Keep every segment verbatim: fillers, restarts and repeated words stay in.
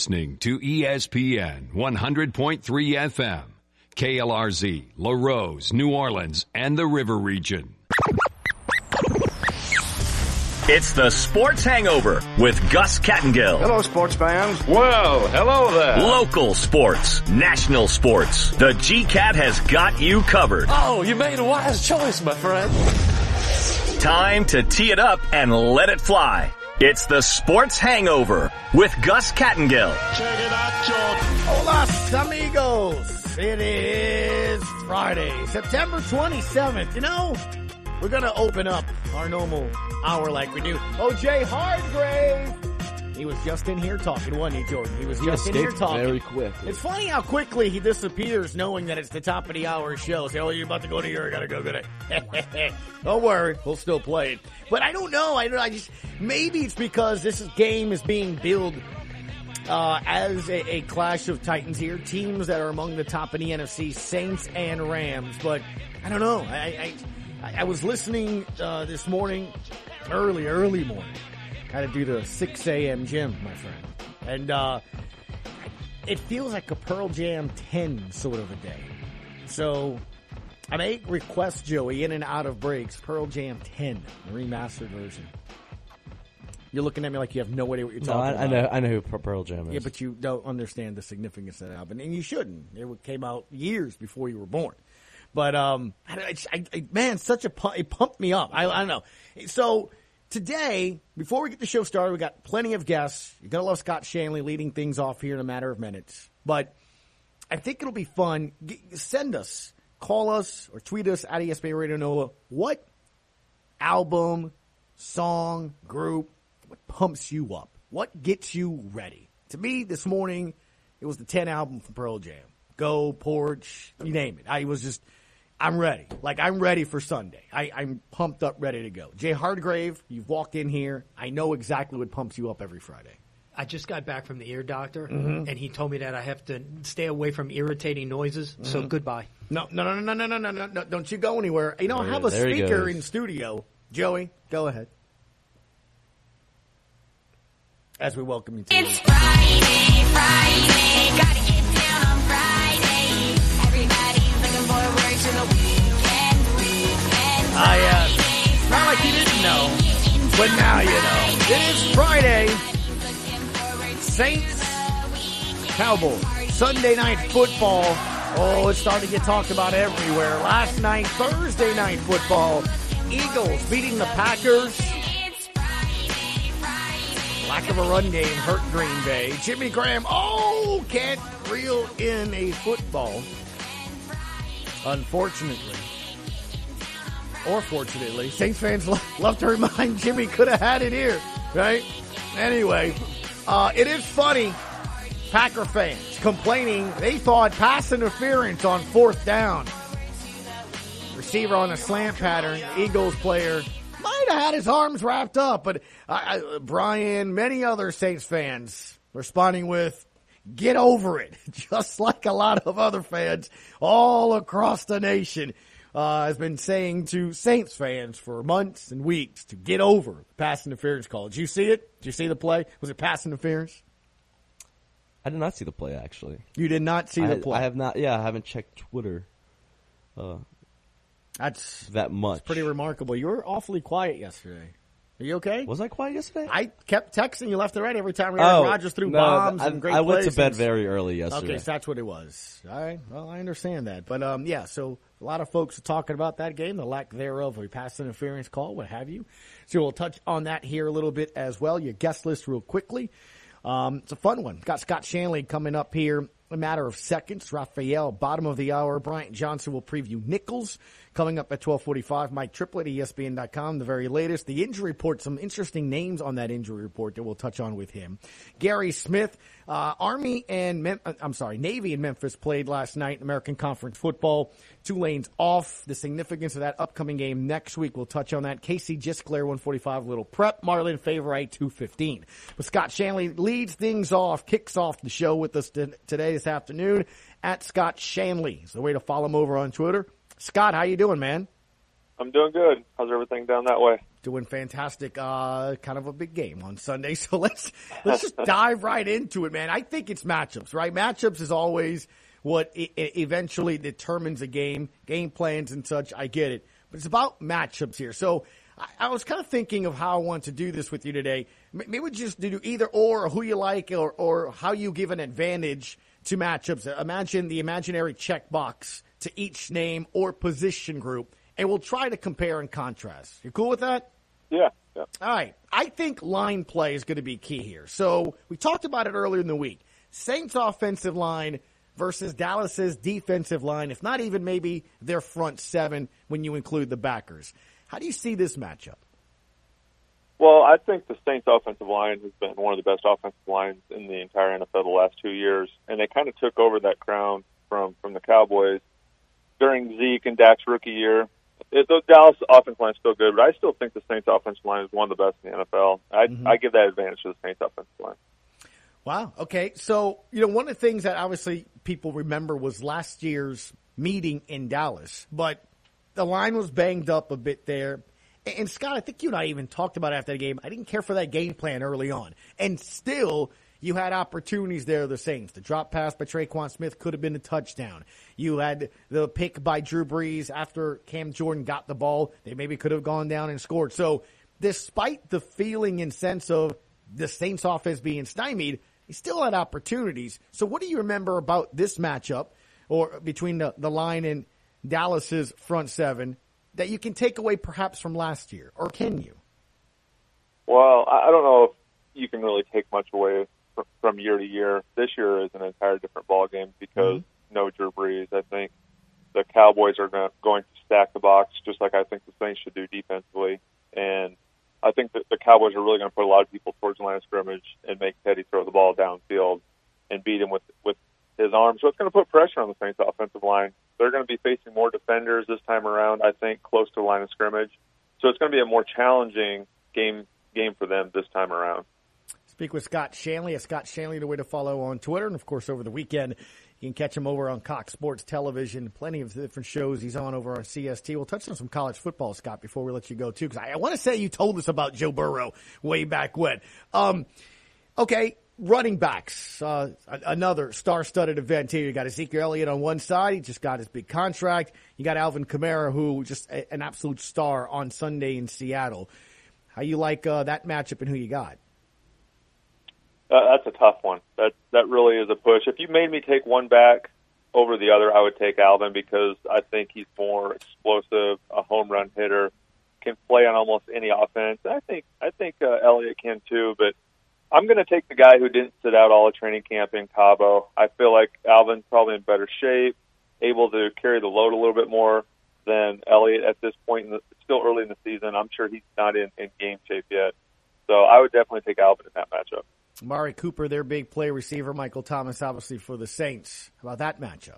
Listening to E S P N one hundred point three F M, K L R Z, La Rose, New Orleans, and the River Region. It's the Sports Hangover with Gus Kattengill. Hello, sports fans. Well, hello there. Local sports, national sports. The G-Cat has got you covered. Oh, you made a wise choice, my friend. Time to tee it up and let it fly. It's the Sports Hangover with Gus Kattengill. Check it out, George. Hola, amigos. It is Friday, September twenty-seventh. You know, we're going to open up our normal hour like we do. O J Hargrave. He was just in here talking, wasn't he, Jordan? He was he just in here talking. Very quick. It's funny how quickly he disappears knowing that it's the top of the hour show. Say, oh, you're about to go to here. I got to go get it. Don't worry. We'll still play it. But I don't know. I, I just maybe it's because this game is being billed uh, as a, a clash of titans here. Teams that are among the top in the N F C, Saints and Rams. But I don't know. I, I, I was listening uh, this morning, early, early morning. Had to do the six a.m. gym, my friend. And uh, it feels like a Pearl Jam ten sort of a day. So I make request, Joey, in and out of breaks, Pearl Jam ten, the remastered version. You're looking at me like you have no idea what you're talking no, I, about. I know I know who Pearl Jam is. Yeah, but you don't understand the significance of that album. And you shouldn't. It came out years before you were born. But, um, I, I, I, man, such a pump, it pumped me up. I, I don't know. So today, before we get the show started, we got plenty of guests. You're going to love Scott Shanley leading things off here in a matter of minutes. But I think it'll be fun. G- send us, call us, or tweet us at E S P N Radio Nola. What album, song, group, what pumps you up? What gets you ready? To me, this morning, it was the ten album from Pearl Jam. Go, Porch, you name it. I was just... I'm ready. Like, I'm ready for Sunday. I, I'm pumped up, ready to go. Jay Hardgrave, you've walked in here. I know exactly what pumps you up every Friday. I just got back from the ear doctor, mm-hmm. and he told me that I have to stay away from irritating noises, mm-hmm. so goodbye. No, no, no, no, no, no, no, no, no, don't you go anywhere. You know, I have a there speaker in studio. Joey, go ahead. As we welcome you to It's Friday, Friday, gotta get down on Friday. Everybody's looking forward to the weekend, weekend. I, uh, not like you didn't know, but now you know. It is Friday. Saints, Cowboys, Sunday night football. Oh, it's starting to get talked about everywhere. Last night, Thursday night football. Eagles beating the Packers. Lack of a run game hurt Green Bay. Jimmy Graham, oh, can't reel in a football. Unfortunately. Or fortunately. Saints fans love to remind Jimmy could have had it here, right? Anyway, uh, it is funny. Packer fans complaining they thought pass interference on fourth down. Receiver on a slant pattern. Eagles player might have had his arms wrapped up, but I, I, Brian, many other Saints fans responding with, get over it, just like a lot of other fans all across the nation uh, has been saying to Saints fans for months and weeks to get over the pass interference call. Did you see it? Did you see the play? Was it pass interference? I did not see the play, actually. You did not see I, the play? I have not, yeah, I haven't checked Twitter uh, That's that much. That's pretty remarkable. You were awfully quiet yesterday. Are you okay? Was I quiet yesterday? I kept texting you left and right every time oh, Rodgers threw no, bombs I, and great I went plays. to bed very early yesterday. Okay, so that's what it was. All right, well, I understand that. But, um, yeah, so a lot of folks are talking about that game, the lack thereof, a pass interference call, what have you. So we'll touch on that here a little bit as well. Your guest list real quickly. Um, it's a fun one. Got Scott Shanley coming up here a matter of seconds. Raphael, bottom of the hour. Bryant Johnson will preview Nichols coming up at twelve forty-five. Mike Triplett, E S P N dot com, the very latest. The injury report, some interesting names on that injury report that we'll touch on with him. Gary Smith, uh, Army and, Mem- I'm sorry, Navy and Memphis played last night in American Conference football. Tulane's off. The significance of that upcoming game next week, we'll touch on that. K C Gisclair, one forty-five, little prep. Marlon Favorite, two fifteen. But Scott Shanley leads things off, kicks off the show with us t- today, this afternoon, at Scott Shanley. It's the way to follow him over on Twitter. Scott, how you doing, man? I'm doing good. How's everything down that way? Doing fantastic. Uh, kind of a big game on Sunday, so let's let's just dive right into it, man. I think it's matchups, right? Matchups is always what I- eventually determines a game, game plans and such. I get it, but it's about matchups here. So I, I was kind of thinking of how I want to do this with you today. Maybe we just do either or, or who you like, or or how you give an advantage to matchups. Imagine the imaginary checkbox to each name or position group, and we'll try to compare and contrast. You cool with that? Yeah. yeah. All right. I think line play is going to be key here. So we talked about it earlier in the week. Saints offensive line versus Dallas's defensive line, if not even maybe their front seven when you include the backers. How do you see this matchup? Well, I think the Saints offensive line has been one of the best offensive lines in the entire N F L the last two years, and they kind of took over that crown from, from the Cowboys during Zeke and Dak's rookie year. It, the Dallas offensive line is still good, but I still think the Saints offensive line is one of the best in the N F L. I, mm-hmm. I give that advantage to the Saints offensive line. Wow. Okay. So, you know, one of the things that obviously people remember was last year's meeting in Dallas, but the line was banged up a bit there. And, Scott, I think you and I even talked about after the game, I didn't care for that game plan early on. And still, you had opportunities there, the Saints. The drop pass by Traquan Smith could have been a touchdown. You had the pick by Drew Brees after Cam Jordan got the ball. They maybe could have gone down and scored. So despite the feeling and sense of the Saints offense being stymied, he still had opportunities. So what do you remember about this matchup or between the, the line and Dallas's front seven that you can take away perhaps from last year, or can you? Well, I don't know if you can really take much away from, from year to year. This year is an entire different ballgame because mm-hmm. no Drew Brees. I think the Cowboys are gonna, going to stack the box just like I think the Saints should do defensively. And I think that the Cowboys are really going to put a lot of people towards the line of scrimmage and make Teddy throw the ball downfield and beat him with, with his arms. So it's going to put pressure on the Saints offensive line. They're going to be facing more defenders this time around, I think, close to the line of scrimmage. So it's going to be a more challenging game game for them this time around. Speak with Scott Shanley. At Scott Shanley, the way to follow on Twitter. And, of course, over the weekend, you can catch him over on Cox Sports Television. Plenty of different shows he's on over on C S T. We'll touch on some college football, Scott, before we let you go, too, because I, I want to say you told us about Joe Burrow way back when. Um, okay, running backs, uh, another star-studded event here. You got Ezekiel Elliott on one side. He just got his big contract. You got Alvin Kamara, who just a, an absolute star on Sunday in Seattle. How you like uh, that matchup and who you got? Uh, that's a tough one. That that really is a push. If you made me take one back over the other, I would take Alvin because I think he's more explosive, a home run hitter, can play on almost any offense. I think I think uh, Elliott can too, but I'm going to take the guy who didn't sit out all of training camp in Cabo. I feel like Alvin's probably in better shape, able to carry the load a little bit more than Elliott at this point. In the, it's still early in the season. I'm sure he's not in, in game shape yet. So I would definitely take Alvin in that matchup. Amari Cooper, their big play receiver. Michael Thomas, obviously, for the Saints. How about that matchup?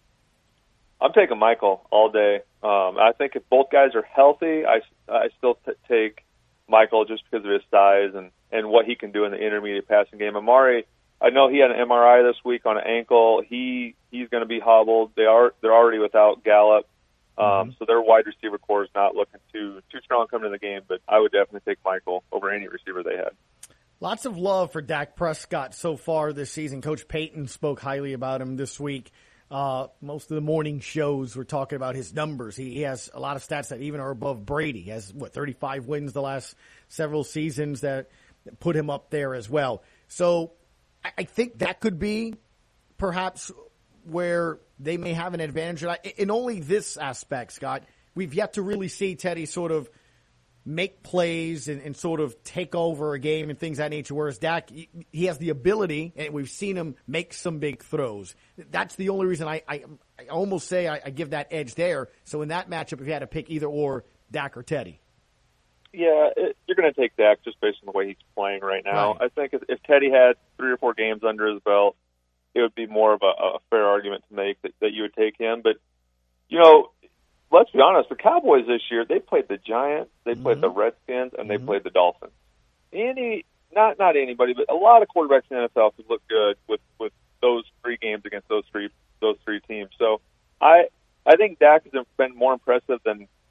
I'm taking Michael all day. Um, I think if both guys are healthy, I, I still t- take Michael just because of his size and, and what he can do in the intermediate passing game. Amari, I know he had an M R I this week on an ankle. He he's going to be hobbled. They are they're already without Gallup, um, mm-hmm. so their wide receiver core is not looking too too strong coming in the game. But I would definitely take Michael over any receiver they had. Lots of love for Dak Prescott so far this season. Coach Payton spoke highly about him this week. Uh, most of the morning shows were talking about his numbers. He, he has a lot of stats that even are above Brady. He has, what, thirty-five wins the last several seasons that put him up there as well. So I, I think that could be perhaps where they may have an advantage. In only this aspect, Scott, we've yet to really see Teddy sort of make plays and, and sort of take over a game and things of that nature, whereas Dak, he, he has the ability, and we've seen him make some big throws. That's the only reason I, I, I almost say I, I give that edge there. So in that matchup, if you had to pick either or, Dak or Teddy. Yeah, it, you're going to take Dak just based on the way he's playing right now. Right. I think if, if Teddy had three or four games under his belt, it would be more of a, a fair argument to make that, that you would take him. But, you know, let's be honest, the Cowboys this year, they played the Giants, they played mm-hmm. the Redskins, and they mm-hmm. played the Dolphins. Any, not not anybody, but a lot of quarterbacks in the N F L could look good with, with those three games against those three those three teams. So I I think Dak has been more impressive than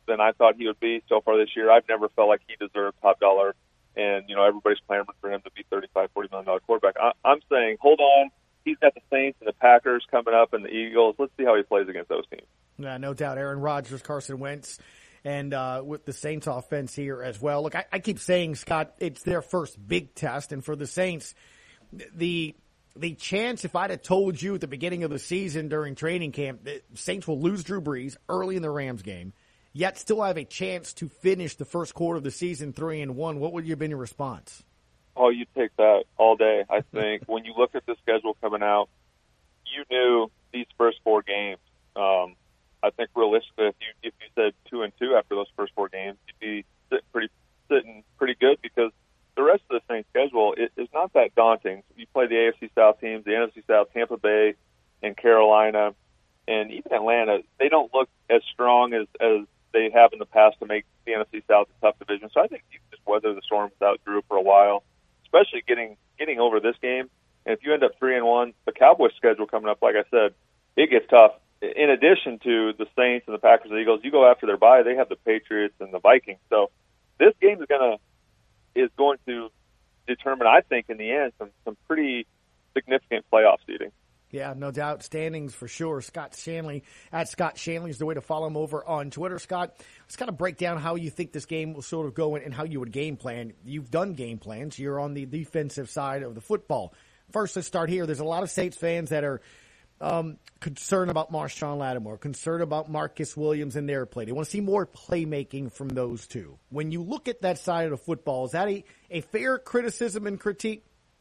than I thought he would be so far this year. I've never felt like he deserved top dollar, and you know everybody's clamoring for him to be thirty-five, forty million dollar quarterback. I, I'm saying, hold on. He's got the Saints and the Packers coming up, and the Eagles. Let's see how he plays against those teams. Yeah, no doubt. Aaron Rodgers, Carson Wentz, and uh, with the Saints offense here as well. Look, I, I keep saying, Scott, it's their first big test, and for the Saints, the the chance, if I'd have told you at the beginning of the season during training camp that Saints will lose Drew Brees early in the Rams game, yet still have a chance to finish the first quarter of the season three and one, what would you have been your response? Oh, you take that all day. I think when you look at the schedule coming out, you knew these first four games. Um, I think realistically, if you if you said two and two after those first four games, you'd be sitting pretty sitting pretty good because the rest of the Saints schedule is, is not that daunting. You play the A F C South teams, the N F C South, Tampa Bay, and Carolina, and even Atlanta. They don't look as strong as as they have in the past to make the N F C South a tough division. So I think you can just weather the storm without Drew for a while, especially getting getting over this game. And if you end up three and one, the Cowboys' schedule coming up, like I said, it gets tough. In addition to the Saints and the Packers and the Eagles, you go after their bye, they have the Patriots and the Vikings. So this game is gonna is going to determine, I think, in the end, some some pretty significant playoff seeding. Yeah, no doubt. Standings for sure. Scott Shanley at Scott Shanley is the way to follow him over on Twitter. Scott, let's kind of break down how you think this game will sort of go and how you would game plan. You've done game plans. You're on the defensive side of the football. First, let's start here. There's a lot of Saints fans that are um, concerned about Marshawn Lattimore, concerned about Marcus Williams and their play. They want to see more playmaking from those two. When you look at that side of the football, is that a, a fair criticism and critique?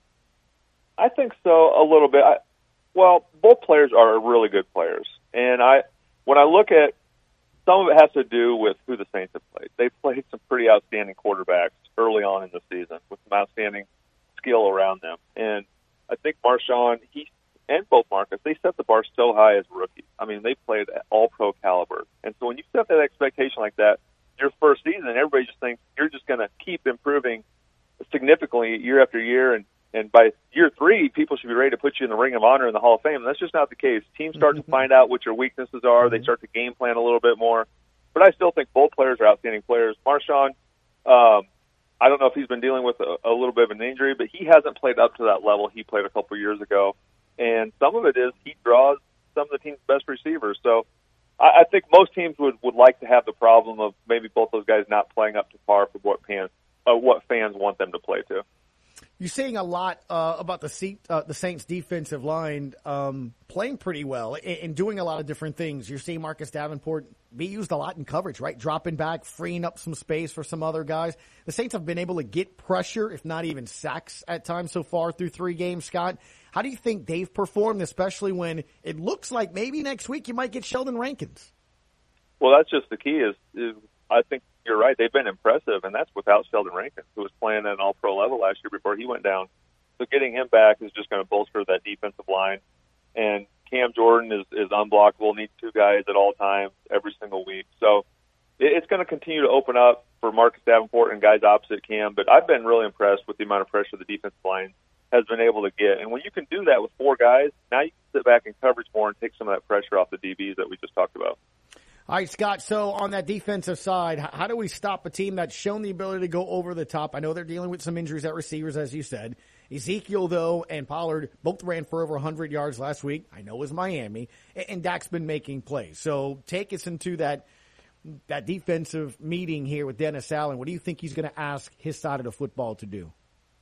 I think so, a little bit. I, Well, both players are really good players, and I, when I look at some of it has to do with who the Saints have played. They've played some pretty outstanding quarterbacks early on in the season with some outstanding skill around them, and I think Marshawn, he and both Marcus, they set the bar so high as rookies. I mean, they played at all-pro caliber, and so when you set that expectation like that, your first season, everybody just thinks you're just going to keep improving significantly year after year, and And by year three, people should be ready to put you in the Ring of Honor in the Hall of Fame. And that's just not the case. Teams start to find out what your weaknesses are. They start to game plan a little bit more. But I still think both players are outstanding players. Marshawn, um, I don't know if he's been dealing with a, a little bit of an injury, but he hasn't played up to that level he played a couple years ago. And some of it is he draws some of the team's best receivers. So I, I think most teams would, would like to have the problem of maybe both those guys not playing up to par for what fans, uh, what fans want them to play to. You're saying a lot uh, about the seat, uh, the Saints' defensive line um, playing pretty well and, and doing a lot of different things. You're seeing Marcus Davenport be used a lot in coverage, right? Dropping back, freeing up some space for some other guys. The Saints have been able to get pressure, if not even sacks, at times so far through three games. Scott, how do you think they've performed, especially when it looks like maybe next week you might get Sheldon Rankins? Well, that's just the key is, is I think you're right. They've been impressive, and that's without Sheldon Rankins, who was playing at an all-pro level last year before he went down. So getting him back is just going to bolster that defensive line. And Cam Jordan is, is unblockable, needs two guys at all times every single week. So it, it's going to continue to open up for Marcus Davenport and guys opposite Cam. But I've been really impressed with the amount of pressure the defensive line has been able to get. And when you can do that with four guys, now you can sit back in coverage more and take some of that pressure off the D Bs that we just talked about. All right, Scott, so on that defensive side, how do we stop a team that's shown the ability to go over the top? I know they're dealing with some injuries at receivers, as you said. Ezekiel, though, and Pollard both ran for over one hundred yards last week. I know it was Miami, and Dak's been making plays. So take us into that that defensive meeting here with Dennis Allen. What do you think he's going to ask his side of the football to do?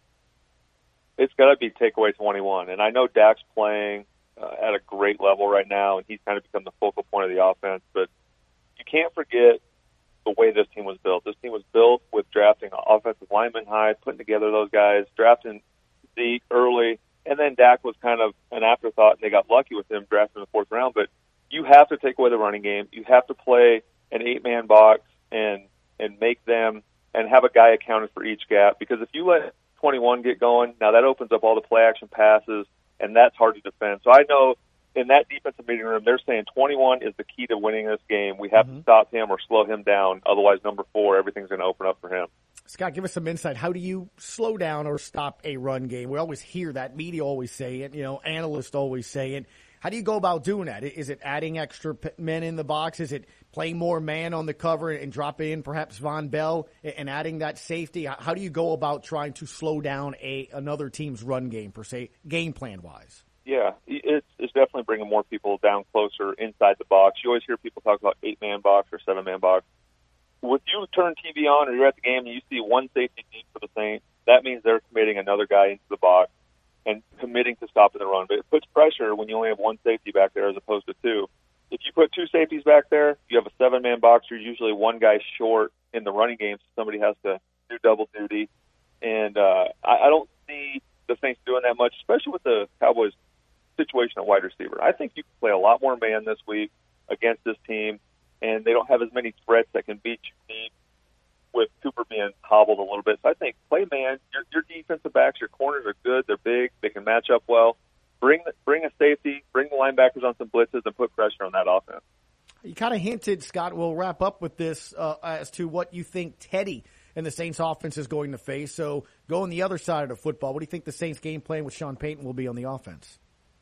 It's got to be takeaway twenty-one, and I know Dak's playing uh, at a great level right now, and he's kind of become the focal point of the offense, but you can't forget the way this team was built. This team was built with drafting offensive linemen high, putting together those guys, drafting Zeke early, and then Dak was kind of an afterthought, and they got lucky with him drafting in the fourth round. But you have to take away the running game. You have to play an eight-man box and and make them and have a guy accounted for each gap. Because if you let twenty-one get going, now that opens up all the play-action passes, and that's hard to defend. So I know in that defensive meeting room, they're saying twenty-one is the key to winning this game. We have mm-hmm. to stop him or slow him down. Otherwise, number four, everything's going to open up for him. Scott, give us some insight. How do you slow down or stop a run game? We always hear that. Media always say it. You know, analysts always say it. How do you go about doing that? Is it adding extra p- men in the box? Is it playing more man on the cover and dropping in perhaps Von Bell and adding that safety? How do you go about trying to slow down a another team's run game, per se, game plan-wise? Yeah, it's, it's definitely bringing more people down closer inside the box. You always hear people talk about eight-man box or seven-man box. When you turn T V on or you're at the game and you see one safety deep for the Saints, that means they're committing another guy into the box and committing to stopping the run. But it puts pressure when you only have one safety back there as opposed to two. If you put two safeties back there, you have a seven-man box. You're usually one guy short in the running game, so somebody has to do double duty. And uh, I, I don't see the Saints doing that much, especially with the Cowboys' situation at wide receiver. I think you can play a lot more man this week against this team, and they don't have as many threats that can beat you deep with Cooper being hobbled a little bit. So I think play man. Your, your defensive backs, your corners are good. They're big. They can match up well. Bring the, bring a safety, bring the linebackers on some blitzes, and put pressure on that offense. You kind of hinted, Scott, we'll wrap up with this uh, as to what you think Teddy and the Saints offense is going to face. So go on the other side of the football. What do you think the Saints game plan with Sean Payton will be on the offense?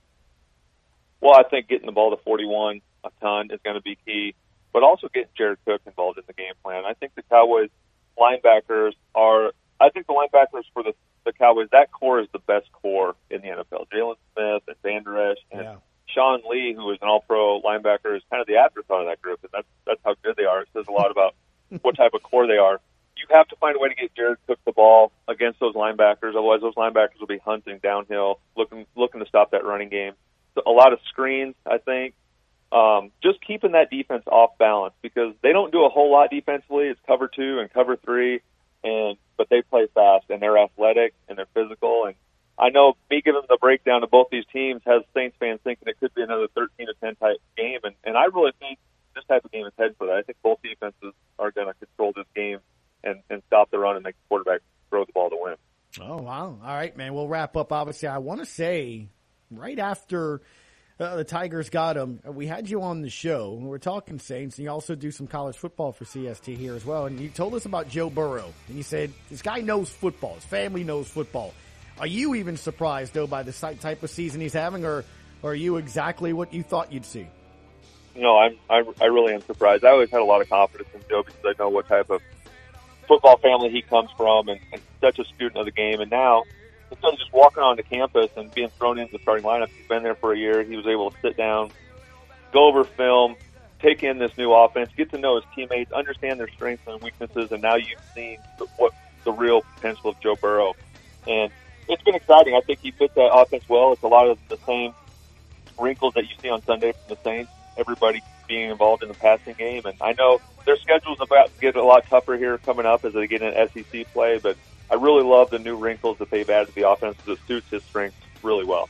Well, I think getting the ball to forty-one a ton is going to be key, but also getting Jared Cook involved in the game plan. I think the Cowboys linebackers are – I think the linebackers for the, the Cowboys, that core is the best core in the N F L. Jalen Smith and Van Der Esch and yeah. Sean Lee, who is an all-pro linebacker, is kind of the afterthought of that group, and that's, that's how good they are. It says a lot about what type of core they are. You have to find a way to get Jared Cook the ball against those linebackers. Otherwise, those linebackers will be hunting downhill, looking looking to stop that running game. So a lot of screens, I think. Um, just keeping that defense off balance because they don't do a whole lot defensively. It's cover two and cover three, and but they play fast, and they're athletic, and they're physical. And I know me giving the breakdown of both these teams has Saints fans thinking it could be another thirteen to ten type game, and, and I really think this type of game is headed for that. I think both defenses are going to control this game and, and stop the run and make the quarterback throw the ball to win. Oh, wow. All right, man. We'll wrap up. Obviously, I want to say right after uh, the Tigers got him, we had you on the show. And we're talking Saints, and you also do some college football for C S T here as well. And you told us about Joe Burrow. And you said, this guy knows football. His family knows football. Are you even surprised, though, by the type of season he's having, or, or are you exactly what you thought you'd see? No, I'm, I, I really am surprised. I always had a lot of confidence in Joe because I know what type of football family he comes from and, and such a student of the game. And now, instead of just walking onto campus and being thrown into the starting lineup, he's been there for a year. He was able to sit down, go over film, take in this new offense, get to know his teammates, understand their strengths and weaknesses, and now you've seen the, what the real potential of Joe Burrow. And it's been exciting. I think he fits that offense well. It's a lot of the same wrinkles that you see on Sunday from the Saints, everybody being involved in the passing game. And I know their schedule's about to get a lot tougher here coming up as they get into S E C play, but I really love the new wrinkles that they've added to the offense that suits his strengths really well.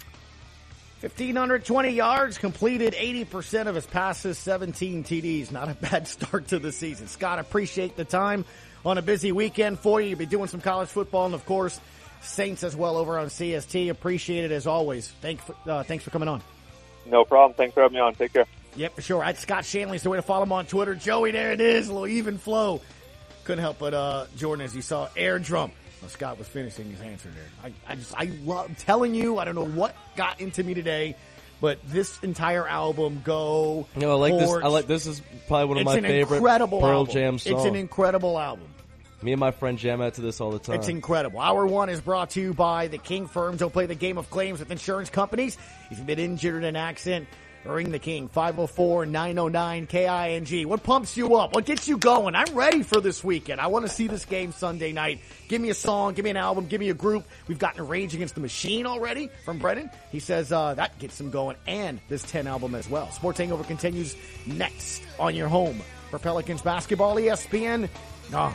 one thousand five hundred twenty yards, completed eighty percent of his passes, seventeen T Ds. Not a bad start to the season. Scott, appreciate the time on a busy weekend for you. You'll be doing some college football and, of course, Saints as well over on C S T. Appreciate it as always. Thanks for, uh, thanks for coming on. No problem. Thanks for having me on. Take care. Yep, for sure. At Scott Shanley's the way to follow him on Twitter. Joey, there it is. A little even flow. Couldn't help but, uh, Jordan, as you saw, air drum. Well, Scott was finishing his answer there. I, I just, I love I'm telling you, I don't know what got into me today, but this entire album, Go, You know, I like Porch, this. I like this is probably one of it's my an favorite incredible Pearl album. Jam songs. It's an incredible album. Me and my friend jam out to this all the time. It's incredible. Hour one is brought to you by the King Firms. Don't play the game of claims with insurance companies. If you've been injured in an accident, ring the King. five oh four, nine oh nine, K I N G. What pumps you up? What gets you going? I'm ready for this weekend. I want to see this game Sunday night. Give me a song. Give me an album. Give me a group. We've gotten Rage Against the Machine already from Brennan. He says uh, that gets him going, and this ten album as well. Sports Hangover continues next on your home for Pelicans basketball. E S P N. Oh.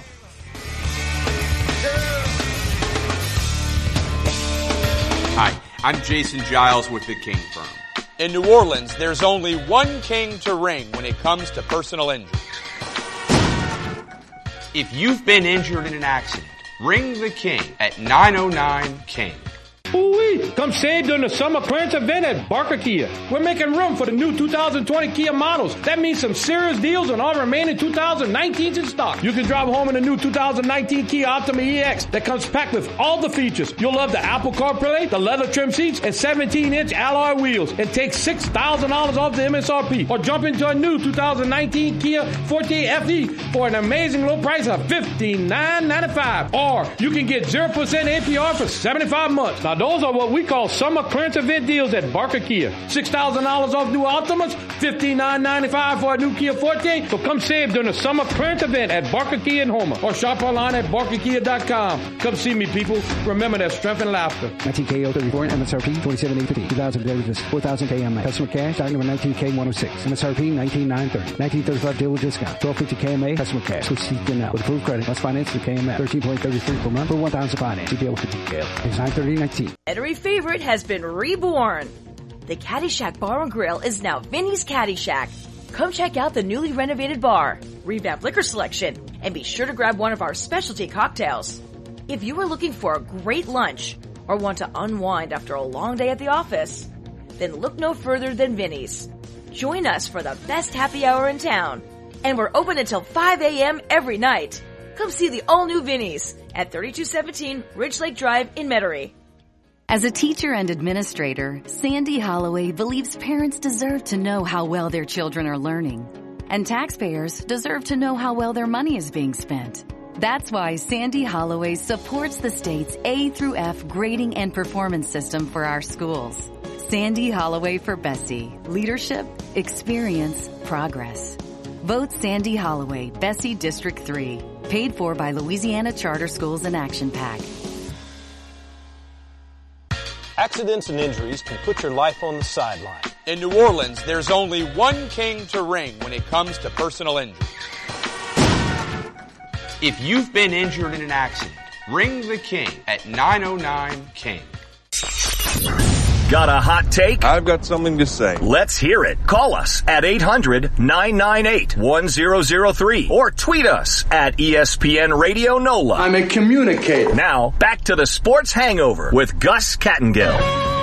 Hi, I'm Jason Giles with the King Firm. In New Orleans, there's only one king to ring when it comes to personal injuries. If you've been injured in an accident, ring the King at nine oh nine King. Ooh-wee. Come save during the summer clearance event at Barker Kia. We're making room for the new two thousand twenty Kia models. That means some serious deals on all remaining two thousand nineteens in stock. You can drive home in the new two thousand nineteen Kia Optima E X that comes packed with all the features. You'll love the Apple CarPlay, the leather trim seats, and seventeen inch alloy wheels, and take six thousand dollars off the M S R P. Or jump into a new two thousand nineteen Kia Forte F E for an amazing low price of fifty-nine ninety-five. Or you can get zero percent A P R for seventy-five months. Now those are what we call summer clearance event deals at Barker Kia. six thousand dollars off new Optimas, fifty-nine ninety-five for a new Kia Forte. So come save during the summer clearance event at Barker Kia in Houma. Or shop online at barker kia dot com. Come see me, people. Remember that strength and laughter. nineteen K oh thirty-four M S R P twenty-seven eight fifty. two thousand deliveries four thousand K M A. Customer cash stock number nineteen K one oh six. M S R P nineteen nine thirty. nineteen thirty-five dealer discount. twelve fifty K M A. Customer cash. Switch seat now with approved credit. Let's finance the K M A. thirteen point three three per month for one thousand finance. C P O fifty K. It's nine thirty nineteen. Metairie favorite has been reborn. The Caddyshack Bar and Grill is now Vinny's Caddyshack. Come check out the newly renovated bar, revamped liquor selection, and be sure to grab one of our specialty cocktails. If you are looking for a great lunch or want to unwind after a long day at the office, then look no further than Vinny's. Join us for the best happy hour in town, and we're open until five a.m. every night. Come see the all-new Vinny's at thirty-two seventeen Ridge Lake Drive in Metairie. As a teacher and administrator, Sandy Holloway believes parents deserve to know how well their children are learning, and taxpayers deserve to know how well their money is being spent. That's why Sandy Holloway supports the state's A through F grading and performance system for our schools. Sandy Holloway for Bessie. Leadership, experience, progress. Vote Sandy Holloway, Bessie District three. Paid for by Louisiana Charter Schools and Action PAC. Accidents and injuries can put your life on the sideline. In New Orleans, there's only one king to ring when it comes to personal injuries. If you've been injured in an accident, ring the king at nine oh nine King. Got a hot take? I've got something to say. Let's hear it. Call us at eight hundred nine nine eight one zero zero three or tweet us at E S P N Radio NOLA. I'm a communicator. Now, back to the Sports Hangover with Gus Kattengill.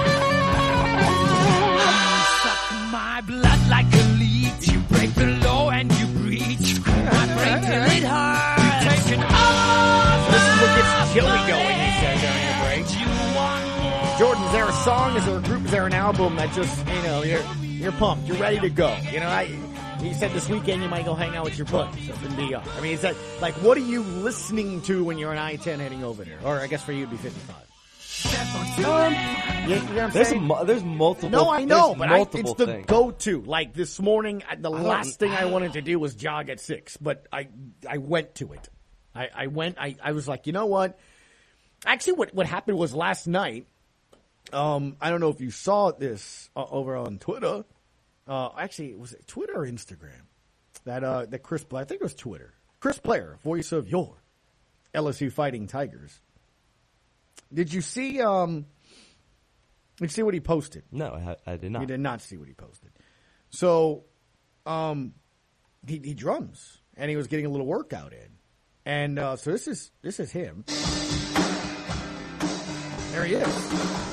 Suck my blood like a leech. You break the law and you breach. I break till it hurts. You take it all. This is what gets Joey going, he said during the break. Jordan, is there a song, is there a group, is there an album that just, you know, you're you're pumped, you're ready to go? You know, I, you said this weekend you might go hang out with your buddies up in D R. I mean, is that, like, what are you listening to when you're on I ten heading over there? Or I guess for you it'd be fifty-five. Um, you, you know what I'm there's, saying? mu- there's multiple No, I know, there's but I, multiple it's the things. go-to. Like this morning, the I last thing I wanted to do was jog at six, but I I went to it. I, I went, I, I was like, you know what? Actually, what, what happened was last night, Um, I don't know if you saw this uh, over on Twitter. Uh, actually, was it Twitter or Instagram? That uh, that Chris, I think it was Twitter. Chris Player, voice of your L S U Fighting Tigers. Did you see? Um, did you see what he posted? No, I, I did not. You did not see what he posted. So, um, he, he drums and he was getting a little workout in, and uh, so this is this is him. There he is.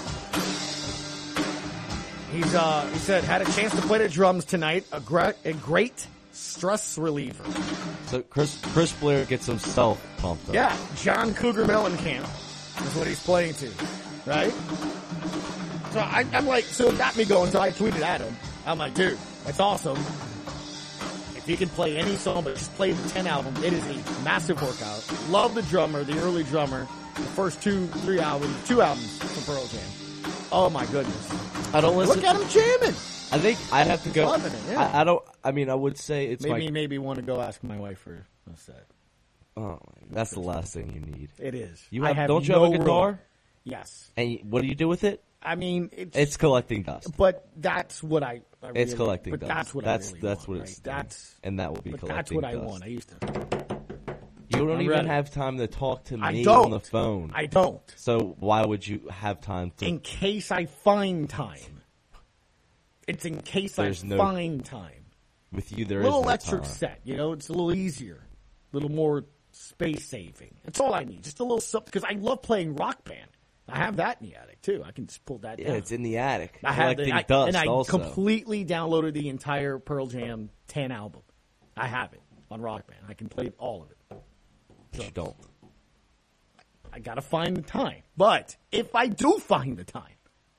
He's uh, he said had a chance to play the drums tonight. A great, a great stress reliever. So Chris Chris Blair gets himself pumped up. Yeah, John Cougar Mellencamp is what he's playing to, right? So I, I'm like, so it got me going. So I tweeted at him. I'm like, dude, that's awesome. If you can play any song, but just play the ten album, it is a massive workout. Love the drummer, the early drummer, the first two, three albums, two albums from Pearl Jam. Oh my goodness. I don't listen. Look at him jamming. I think I'd have to go. Loving it, yeah. I, I don't. I mean, I would say it's maybe my, maybe want to go ask my wife for a set. Oh, that's the last thing you need. It is. You I have, have don't you no have a guitar? room. Yes. And you, what do you do with it? I mean, it's, it's collecting dust. But that's what I. I it's really, collecting but dust. That's what that's I really that's want, what it's. right? That's and that will be but collecting. That's what dust. I want. I used to. You don't I'm even ready. have time to talk to I me don't. on the phone. I don't. So why would you have time to? In case I find time. It's in case There's I no- find time. With you, there A little is no electric time. set, you know, it's a little easier, a little more space saving. That's all I need, just a little something. Because I love playing Rock Band. I have that in the attic too. I can just pull that Yeah, down. it's in the attic. I have the, Collecting I, dust and I also. completely downloaded the entire Pearl Jam ten album. I have it on Rock Band. I can play all of it. So don't. I gotta find the time. But if I do find the time,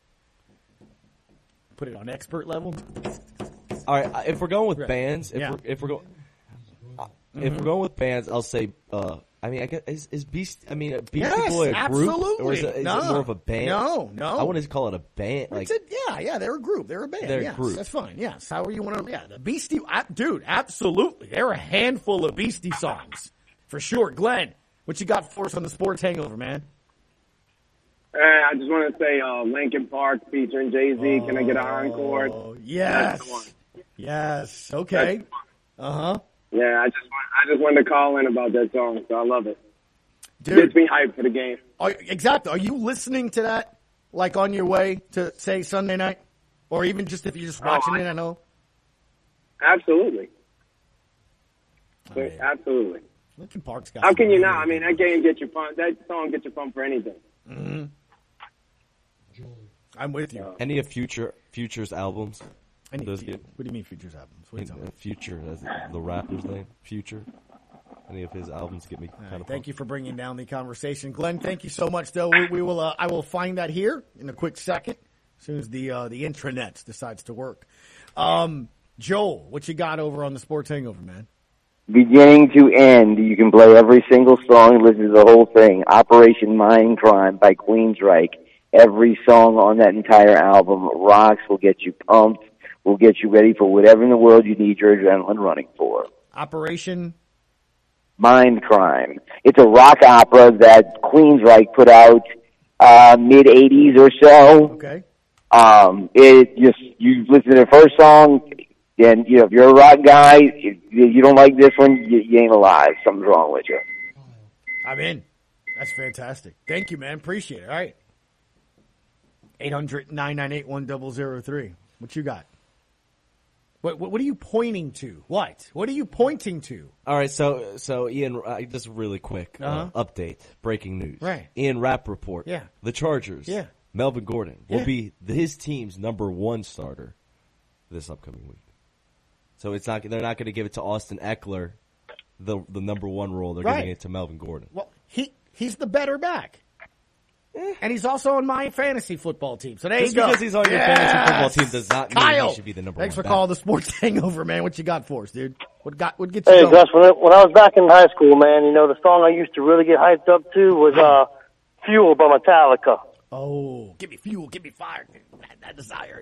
put it on expert level. All right, if we're going with Right. bands, if Yeah. we're if we're going uh, if Mhm. we're going with bands, I'll say. Uh, I mean, I guess is, is Beast. I mean, Beastie Yes, Boy a group absolutely. or is, it, is No. it more of a band? No, no. I wouldn't call it a band. Like, It's a, yeah, yeah, they're a group. They're a band. They're a yes, group. That's fine. Yes, however you want to. Yeah, the Beastie, I, dude, absolutely. There are a handful of Beastie songs for sure. Glenn, what you got for us on the Sports Hangover, man? Uh, I just want to say, uh, Linkin Park featuring Jay Z. Can I get an encore? Oh, yes, yes. Okay. Uh huh. Yeah, I just want, I just wanted to call in about that song, so I love it. Dude. Gets me hyped for the game. Are, exactly. Are you listening to that, like on your way to say Sunday night, or even just if you're just watching Oh, I- it? I know. Absolutely. Oh, Absolutely. Linkin Park's got. How some can you really not? I mean, that game gets you pumped. That song gets you pumped for anything. Mm-hmm. I'm with you. any of Future Future's albums? Any, Those get, what do you mean Future's albums? What are you talking about? Future, that's the rapper's name. Future. Any of his albums get me kind of. Thank you for bringing down the conversation, Glenn. Thank you so much, though. We, we will. Uh, I will find that here in a quick second, as soon as the uh, the intranet decides to work. Um, Joel, what you got over on the Sports Hangover, man? Beginning to end, you can play every single song, listen to the whole thing. Operation Mindcrime by Queensryche. Every song on that entire album rocks, will get you pumped, will get you ready for whatever in the world you need your adrenaline running for. Operation Mindcrime. It's a rock opera that Queensryche put out uh mid eighties or so. Okay. Um, it just, you listen to the first song, and you know, if you're a rock guy, if you don't like this one, you, you ain't alive. Something's wrong with you. I'm in. That's fantastic. Thank you, man. Appreciate it. All right. eight hundred, nine nine eight, one zero zero three. What you got? What, what what are you pointing to? What? What are you pointing to? All right, so so Ian, uh, just really quick uh, Uh-huh. update, breaking news. Right. Ian Rappaport. Yeah. The Chargers. Yeah. Melvin Gordon will Yeah. be the, his team's number one starter this upcoming week. So it's not they're not going to give it to Austin Eckler, the the number one role. They're Right. giving it to Melvin Gordon. Well, he he's the better back. And he's also on my fantasy football team. So there Just you go. because he's on your Yes! fantasy football team does not mean Kyle, he should be the number thanks one for back. calling the Sports Hangover, man. What you got for us, dude? What got what gets you Hey, going? Gus, when I, when I was back in high school, man, you know, the song I used to really get hyped up to was uh, Fuel by Metallica. Oh, give me fuel, give me fire, that, that desire.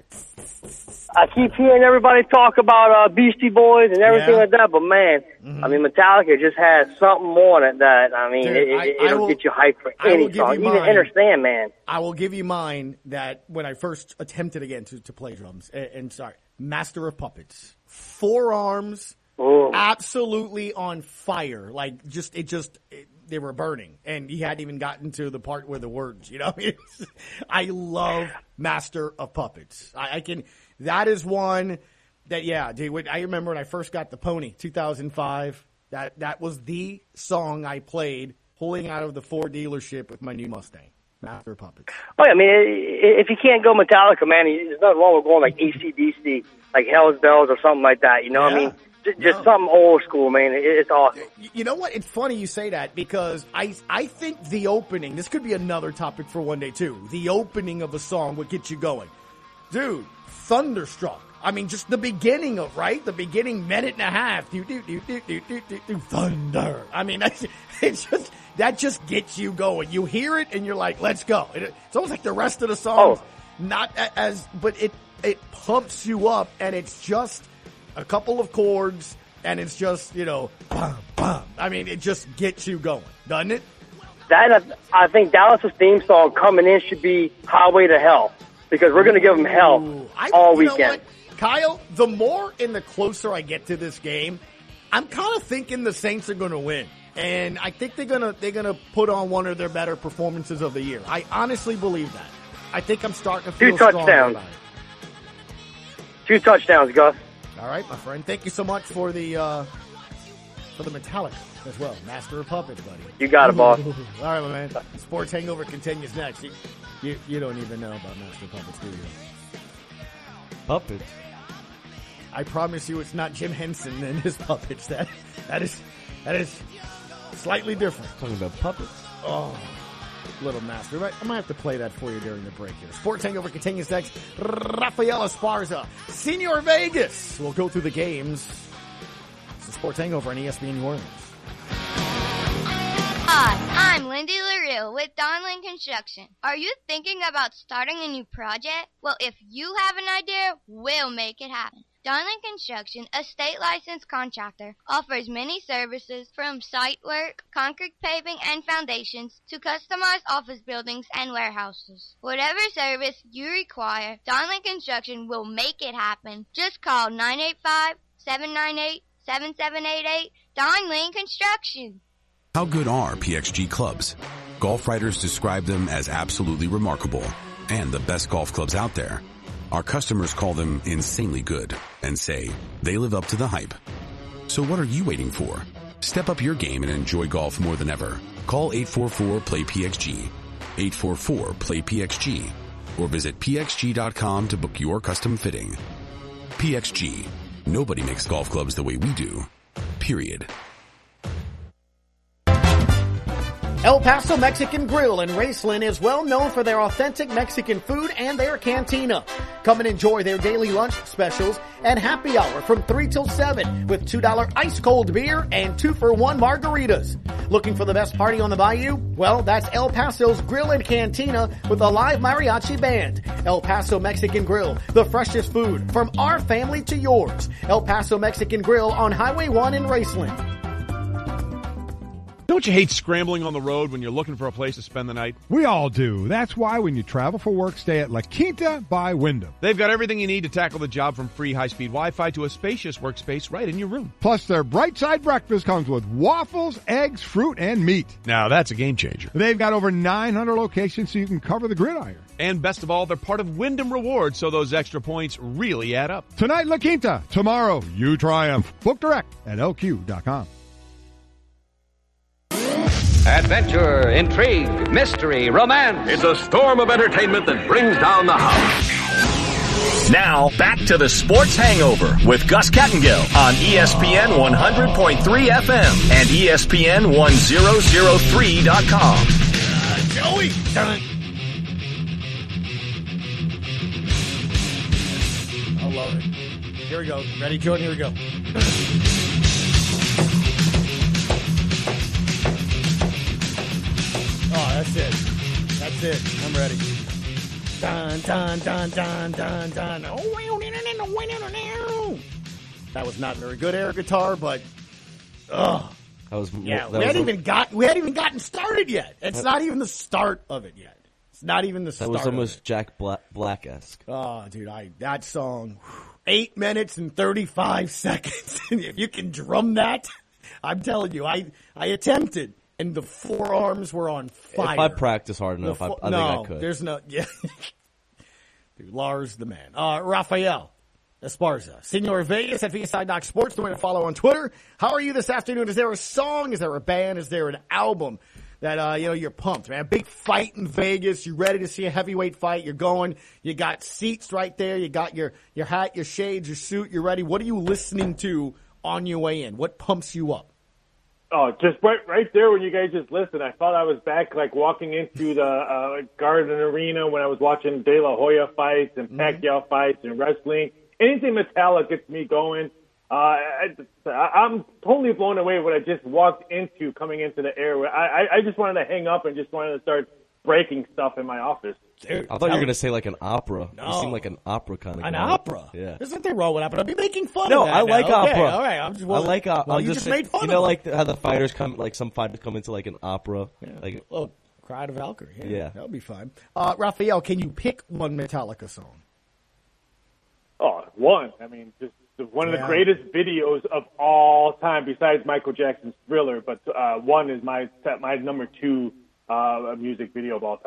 I keep hearing everybody talk about uh, Beastie Boys and everything Yeah. like that, but man, Mm-hmm. I mean, Metallica just has something on it that, I mean, Dude, it, it, I- I it'll will- get you hyped for I will any give song. you Even mine. Enter Sandman. I will give you mine that when I first attempted again to, to play drums, and, and sorry, Master of Puppets. Forearms, absolutely on fire. Like, just, it just, it, they were burning. And he hadn't even gotten to the part where the words, you know? It's, I love Master of Puppets. I, I can, that is one that, yeah, dude, when, I remember when I first got the Pony, two thousand five, that, that was the song I played pulling out of the Ford dealership with my new Mustang. Master of Puppets. Oh, yeah, I mean, i- if you can't go Metallica, man, there's nothing wrong with going like A C D C, like Hell's Bells or something like that, you know what I Yeah. mean? Just, just something old school, man. It, it's awesome. You know what? It's funny you say that because I I think the opening, this could be another topic for one day too. The opening of a song would get you going. Dude, Thunderstruck. I mean, just the beginning of, right? The beginning minute and a half. Do, do, do, do, do, do, do, do, thunder. I mean, that's, it's just, that just gets you going. You hear it and you're like, let's go. It, it's almost like the rest of the songs, not a- as, but it, it pumps you up and it's just a couple of chords and it's just, you know, bum, bum. I mean, it just gets you going, doesn't it? That uh, I think Dallas's theme song coming in should be Highway to Hell because we're going to give them hell I, all you know weekend. what, Kyle, the more and the closer I get to this game, I'm kind of thinking the Saints are going to win. And I think they're going to they're going to put on one of their better performances of the year. I honestly believe that. I think I'm starting to feel Two stronger touchdowns. about it. Two touchdowns, Gus. All right, my friend. Thank you so much for the uh, for the Metallica as well. Master of Puppets, buddy. You got it, boss. All right, my man. Sports Hangover continues next. You, you, you don't even know about Master of Puppets, do you? Puppets? I promise you it's not Jim Henson and his puppets. That That is that is slightly different. Talking about puppets? Oh, Little Master. Right? I might have to play that for you during the break here. Sports Hangover continues next. Rafael Esparza, Senior Vegas. We'll go through the games. It's the Sports Hangover on E S P N New Orleans. Hi, I'm Lindy LaRue with Donlin Construction. Are you thinking about starting a new project? Well, if you have an idea, we'll make it happen. Donlin Construction, a state-licensed contractor, offers many services from site work, concrete paving and foundations, to customized office buildings and warehouses. Whatever service you require, Donlin Construction will make it happen. Just call nine eight five, seven nine eight, seven seven eight eight, Donlin Construction. How good are P X G clubs? Golf writers describe them as absolutely remarkable and the best golf clubs out there. Our customers call them insanely good and say they live up to the hype. So what are you waiting for? Step up your game and enjoy golf more than ever. Call eight four four, play P X G, eight four four, play P X G, or visit P X G dot com to book your custom fitting. P X G. Nobody makes golf clubs the way we do. Period. El Paso Mexican Grill in Raceland is well known for their authentic Mexican food and their cantina. Come and enjoy their daily lunch specials and happy hour from three till seven with two dollar ice cold beer and two for one margaritas. Looking for the best party on the bayou? Well, that's El Paso's Grill and Cantina with a live mariachi band. El Paso Mexican Grill, the freshest food from our family to yours. El Paso Mexican Grill on Highway one in Raceland. Don't you hate scrambling on the road when you're looking for a place to spend the night? We all do. That's why when you travel for work, stay at La Quinta by Wyndham. They've got everything you need to tackle the job, from free high-speed Wi-Fi to a spacious workspace right in your room. Plus, their Bright Side breakfast comes with waffles, eggs, fruit, and meat. Now, that's a game changer. They've got over nine hundred locations so you can cover the gridiron. And best of all, they're part of Wyndham Rewards, so those extra points really add up. Tonight, La Quinta. Tomorrow, you triumph. Book direct at L Q dot com. Adventure, intrigue, mystery, romance. It's a storm of entertainment that brings down the house. Now, back to the Sports Hangover with Gus Kattengill on E S P N one hundred point three F M and E S P N ten oh three dot com. Uh, Joey! Dun. I love it. Here we go. Ready, Jordan? Here we go. Oh, that's it. That's it. I'm ready. Dun, dun, dun, dun, dun, dun. Oh, that was not very good air guitar, but ugh. That was yeah. that We was hadn't a, even got we hadn't even gotten started yet. It's not even the start of it yet. It's not even the start. That was of almost it. Jack Black, Black-esque. Oh, dude, I that song, eight minutes and thirty-five seconds. If you can drum that, I'm telling you, I I attempted. And the forearms were on fire. If I practice hard enough, fo- I, I no, think I could. there's no, yeah. Dude, Lars the man. Uh, Rafael Esparza, Senor Vegas at V S I Doc Sports. The way to follow on Twitter. How are you this afternoon? Is there a song? Is there a band? Is there an album that, uh, you know, you're pumped, man? Big fight in Vegas. You're ready to see a heavyweight fight. You're going. You got seats right there. You got your, your hat, your shades, your suit. You're ready. What are you listening to on your way in? What pumps you up? Oh, just right, right there when you guys just listened, I thought I was back, like, walking into the uh, Garden Arena when I was watching De La Hoya fights and Pacquiao mm-hmm. fights and wrestling. Anything Metallica gets me going. Uh, I, I'm totally blown away what I just walked into coming into the air. I, I just wanted to hang up and just wanted to start breaking stuff in my office. Dude, I thought you were going to say like an opera. No. You seem like an opera kind of An guy. opera? Yeah. There's nothing wrong with opera. I'll be making fun no, of that I like now. opera. Okay, all right. I'm just, well, I like opera. Well, you just, just made fun you of know, it. like the, how the fighters come, like some fighters come into like an opera. Yeah. Like, oh, Cry to Valkyrie. Yeah, yeah. That'll be fine. Uh, Raphael, can you pick one Metallica song? Oh, one. I mean, just one of yeah. the greatest videos of all time, besides Michael Jackson's Thriller. But uh, one is my my number two uh, music video of all time.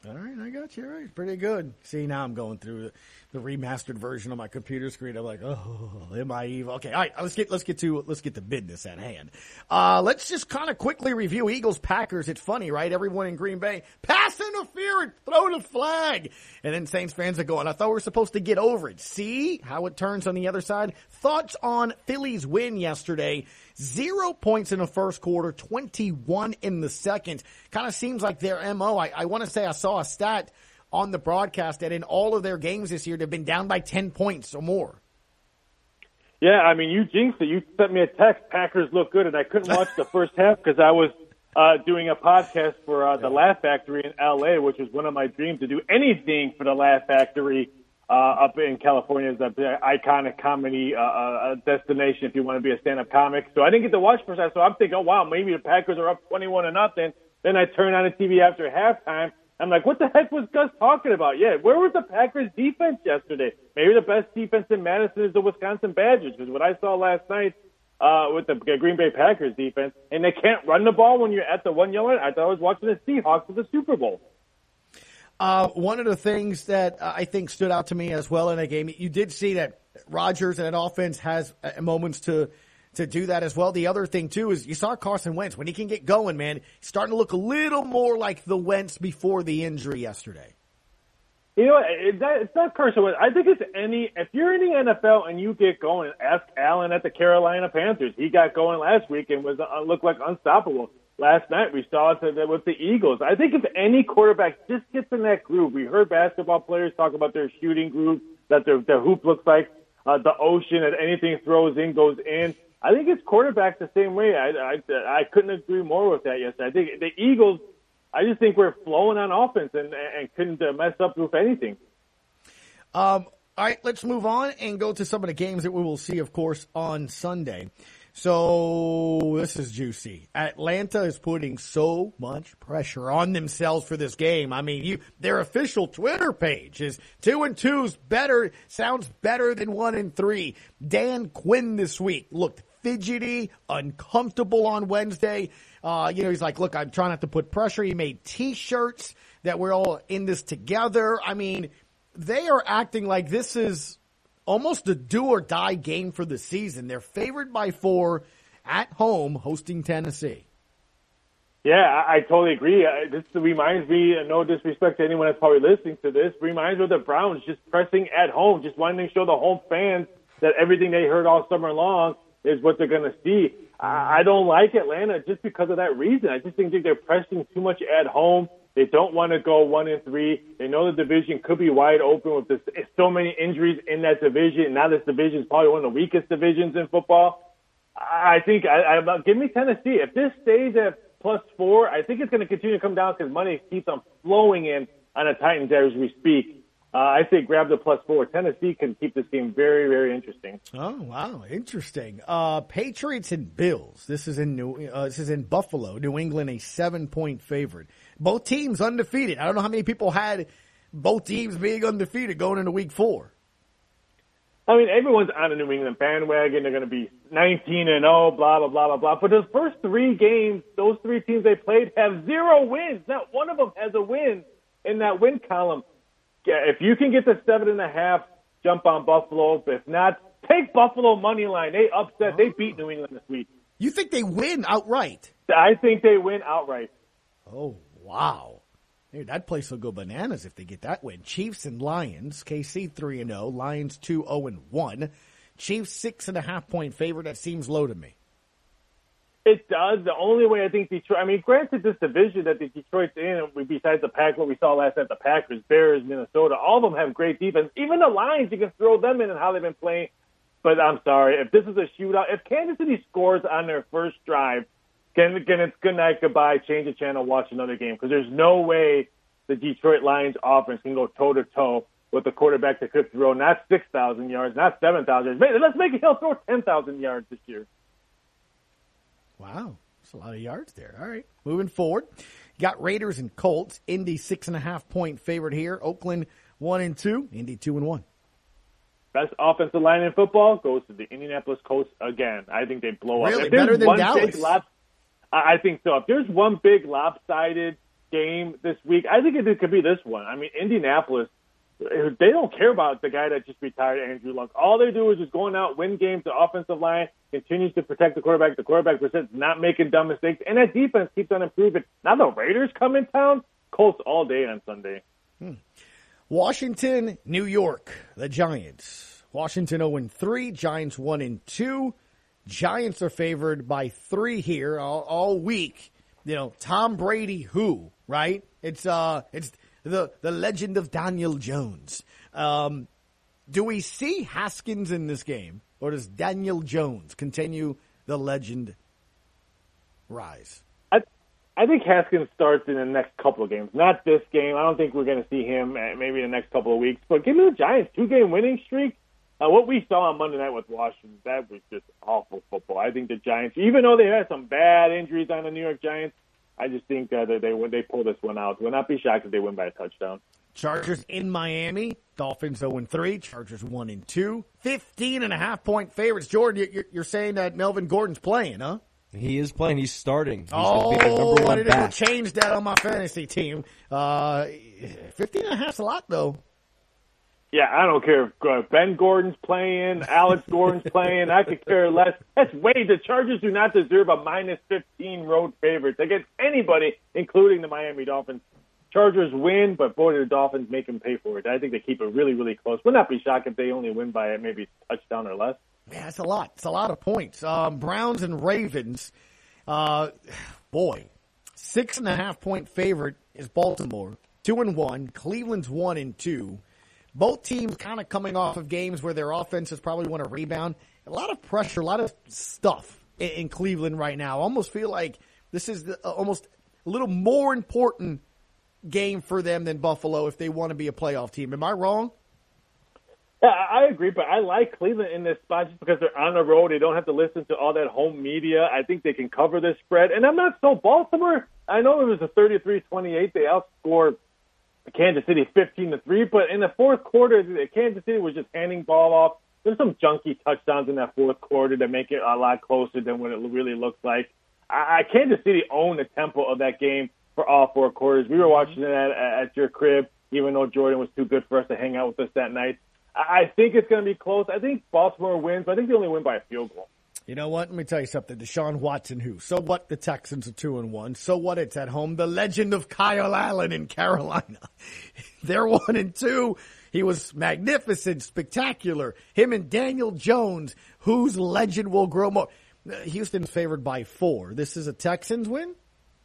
All right, I got you. All right, pretty good. See, now I'm going through the, the remastered version of my computer screen. I'm like, oh, am I evil? Okay, all right, let's get let's get to let's get to business at hand. Uh, let's just kind of quickly review Eagles Packers. It's funny, right? Everyone in Green Bay, pass interference, throw the flag, and then Saints fans are going, I thought we were supposed to get over it. See how it turns on the other side. Thoughts on Philly's win yesterday? Zero points in the first quarter, twenty-one in the second. Kind of seems like their M O. I, I want to say I saw a stat on the broadcast that in all of their games this year, they've been down by ten points or more. Yeah, I mean, you jinxed it. You sent me a text, Packers look good, and I couldn't watch the first half because I was uh, doing a podcast for uh, the Laugh Factory in L A, which was one of my dreams to do anything for the Laugh Factory Uh, up in California is an iconic comedy uh, uh, destination if you want to be a stand-up comic. So I didn't get to watch first half, so I'm thinking, oh, wow, maybe the Packers are up twenty-one to nothing. Then I turn on the T V after halftime. I'm like, what the heck was Gus talking about? Yeah, where was the Packers defense yesterday? Maybe the best defense in Madison is the Wisconsin Badgers, because what I saw last night uh, with the Green Bay Packers defense, and they can't run the ball when you're at the one-yard line. I thought I was watching the Seahawks at the Super Bowl. Uh, one of the things that uh, I think stood out to me as well in that game, you did see that Rodgers and that offense has uh, moments to to do that as well. The other thing, too, is you saw Carson Wentz. When he can get going, man, he's starting to look a little more like the Wentz before the injury yesterday. You know, it's not, it's not Carson Wentz. I think it's any – if you're in the N F L and you get going, ask Allen at the Carolina Panthers. He got going last week and was uh, looked like unstoppable. Last night we saw it with the Eagles. I think if any quarterback just gets in that groove, we heard basketball players talk about their shooting groove, that their, their hoop looks like uh, the ocean, and anything throws in goes in. I think it's quarterbacks the same way. I, I, I couldn't agree more with that yesterday. I think the Eagles, I just think we're flowing on offense and, and couldn't uh, mess up with anything. Um, all right, let's move on and go to some of the games that we will see, of course, on Sunday. So this is juicy. Atlanta is putting so much pressure on themselves for this game. I mean, you, their official Twitter page is two and two's better, sounds better than one and three. Dan Quinn this week looked fidgety, uncomfortable on Wednesday. Uh, you know, he's like, look, I'm trying not to put pressure. He made T-shirts that we're all in this together. I mean, they are acting like this is almost a do-or-die game for the season. They're favored by four at home hosting Tennessee. Yeah, I, I totally agree. Uh, this reminds me, uh, no disrespect to anyone that's probably listening to this, reminds me of the Browns just pressing at home, just wanting to show the home fans that everything they heard all summer long is what they're going to see. I, I don't like Atlanta just because of that reason. I just think they're pressing too much at home. They don't want to go one and three. They know the division could be wide open with this, so many injuries in that division. Now this division is probably one of the weakest divisions in football. I think I, I give me Tennessee. If this stays at plus four, I think it's going to continue to come down because money keeps on flowing in on the Titans as we speak. Uh, I say grab the plus four. Tennessee can keep this game very, very interesting. Oh wow, interesting. Uh, Patriots and Bills. This is in New. Uh, this is in Buffalo, New England, a seven-point favorite. Both teams undefeated. I don't know how many people had both teams being undefeated going into Week Four. I mean, everyone's on a New England bandwagon. They're going to be nineteen and zero, blah blah blah blah blah. But those first three games, those three teams they played have zero wins. Not one of them has a win in that win column. Yeah, if you can get the seven and a half, jump on Buffalo. If not, take Buffalo money line. They upset. Oh. They beat New England this week. You think they win outright? I think they win outright. Oh, wow. Dude, that place will go bananas if they get that win. Chiefs and Lions. K C three and zero. Lions two zero and one. Chiefs six and a half point favorite. That seems low to me. It does. The only way I think Detroit, I mean, granted this division that the Detroit's in, besides the Pack, what we saw last night, the Packers, Bears, Minnesota, all of them have great defense. Even the Lions, you can throw them in and how they've been playing. But I'm sorry, if this is a shootout, if Kansas City scores on their first drive, then it's good night, goodbye, change the channel, watch another game. Because there's no way the Detroit Lions offense can go toe-to-toe with a quarterback that could throw not six thousand yards, not seven thousand yards. Let's make it he'll throw ten thousand yards this year. Wow, that's a lot of yards there. All right, moving forward. Got Raiders and Colts. Indy six and a half point favorite here. Oakland one and two. Indy two and one. Best offensive line in football goes to the Indianapolis Colts again. I think they blow really? up. Better than Dallas? Lop, I think so. If there's one big lopsided game this week, I think it could be this one. I mean, Indianapolis, they don't care about the guy that just retired, Andrew Luck. All they do is just going out, win games. The offensive line continues to protect the quarterback. The quarterback presents not making dumb mistakes, and that defense keeps on improving. Now the Raiders come in town, Colts all day on Sunday. Hmm. Washington, New York, the Giants. Washington oh and three, Giants one and two. Giants are favored by three here all, all week. You know, Tom Brady, who, right? It's uh, it's the the legend of Daniel Jones. Um, do we see Haskins in this game, or does Daniel Jones continue the legend rise? I I think Haskins starts in the next couple of games. Not this game. I don't think we're going to see him maybe in the next couple of weeks. But give me the Giants two-game winning streak. Uh, what we saw on Monday night with Washington, that was just awful football. I think the Giants, even though they had some bad injuries on the New York Giants, I just think uh, that they when they pull this one out, will not be shocked if they win by a touchdown. Chargers in Miami, Dolphins oh and three, Chargers one and two, fifteen and a half point favorites. Jordan, you're, you're saying that Melvin Gordon's playing, huh? He is playing. He's starting. He's oh, number one I didn't back. change that on my fantasy team. Uh, fifteen and a half's a lot, though. Yeah, I don't care if uh, Ben Gordon's playing, Alex Gordon's playing. I could care less. That's way. The Chargers do not deserve a minus fifteen road favorites against anybody, including the Miami Dolphins. Chargers win, but boy, the Dolphins make them pay for it. I think they keep it really, really close. Would not be shocked if they only win by maybe a touchdown or less. Yeah, it's a lot. It's a lot of points. Um, Browns and Ravens. Uh, boy, six and a half point favorite is Baltimore. Two and one. Cleveland's one and two. Both teams kind of coming off of games where their offenses probably want to rebound. A lot of pressure, a lot of stuff in, in Cleveland right now. I almost feel like this is the, uh, almost a little more important game for them than Buffalo if they want to be a playoff team. Am I wrong? Yeah, I agree, but I like Cleveland in this spot just because they're on the road. They don't have to listen to all that home media. I think they can cover this spread. And I'm not so Baltimore. I know it was a thirty-three twenty-eight. They outscored Kansas City fifteen to three, but in the fourth quarter, Kansas City was just handing ball off. There's some junky touchdowns in that fourth quarter that make it a lot closer than what it really looks like. I, I Kansas City owned the tempo of that game for all four quarters. We were watching it at, at your crib, even though Jordan was too good for us to hang out with us that night. I, I think it's going to be close. I think Baltimore wins, but I think they only win by a field goal. You know what? Let me tell you something. Deshaun Watson, who? So what? The Texans are two and one. So what? It's at home. The legend of Kyle Allen in Carolina. They're one and two. He was magnificent, spectacular. Him and Daniel Jones, whose legend will grow more. Houston's favored by four. This is a Texans win?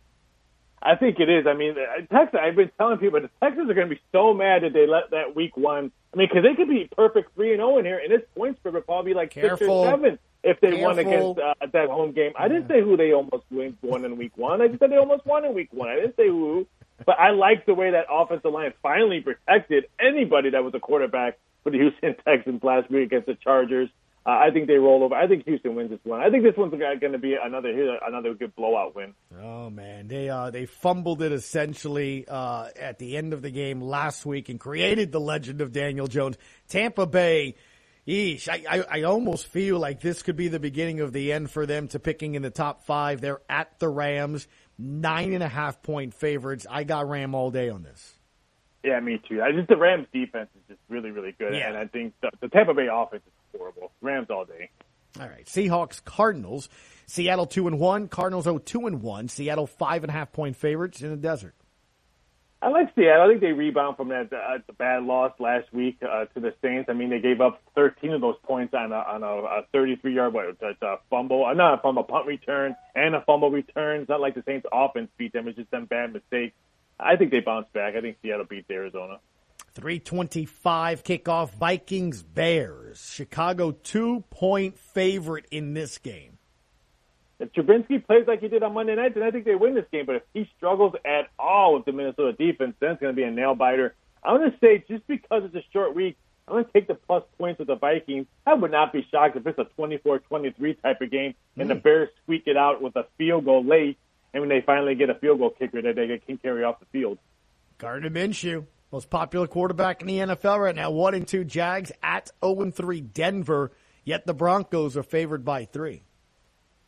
I think it is. I mean, Texas. I've been telling people the Texans are going to be so mad that they let that week one. I mean, because they could be perfect three and zero in here, and this point spread would probably be like Careful. six or seven if they Careful. won against uh, that home game. I didn't say who they almost win, won in week one. I just said they almost won in week one. I didn't say who, but I like the way that offensive line finally protected anybody that was a quarterback for the Houston Texans last week against the Chargers. Uh, I think they roll over. I think Houston wins this one. I think this one's going to be another another good blowout win. Oh man, they uh, they fumbled it essentially uh, at the end of the game last week and created the legend of Daniel Jones. Tampa Bay, eesh, I, I I almost feel like this could be the beginning of the end for them to picking in the top five. They're at the Rams, nine and a half point favorites. I got Ram all day on this. Yeah, me too. I just the Rams defense is just really, really good, yeah. and I think the, the Tampa Bay offense is horrible. Rams all day. All right, Seahawks, Cardinals. Seattle two and one. Cardinals oh two and one. Seattle five and a half point favorites in the desert. I like Seattle. I think they rebound from that uh, the bad loss last week uh, to the Saints. I mean, they gave up thirteen of those points on a on a, a thirty-three yard what, it's a fumble, uh, not a fumble, punt return, and a fumble return. It's not like the Saints' offense beat them. It's just some bad mistakes. I think they bounce back. I think Seattle beats Arizona. three twenty-five kickoff, Vikings, Bears. Chicago two-point favorite in this game. If Trubinsky plays like he did on Monday night, then I think they win this game. But if he struggles at all with the Minnesota defense, then it's going to be a nail-biter. I'm going to say, just because it's a short week, I'm going to take the plus points with the Vikings. I would not be shocked if it's a twenty-four twenty-three type of game and mm. the Bears squeak it out with a field goal late. And when they finally get a field goal kicker that they can carry off the field. Gardner Minshew, most popular quarterback in the N F L right now. One and two Jags at oh and three Denver. Yet the Broncos are favored by three.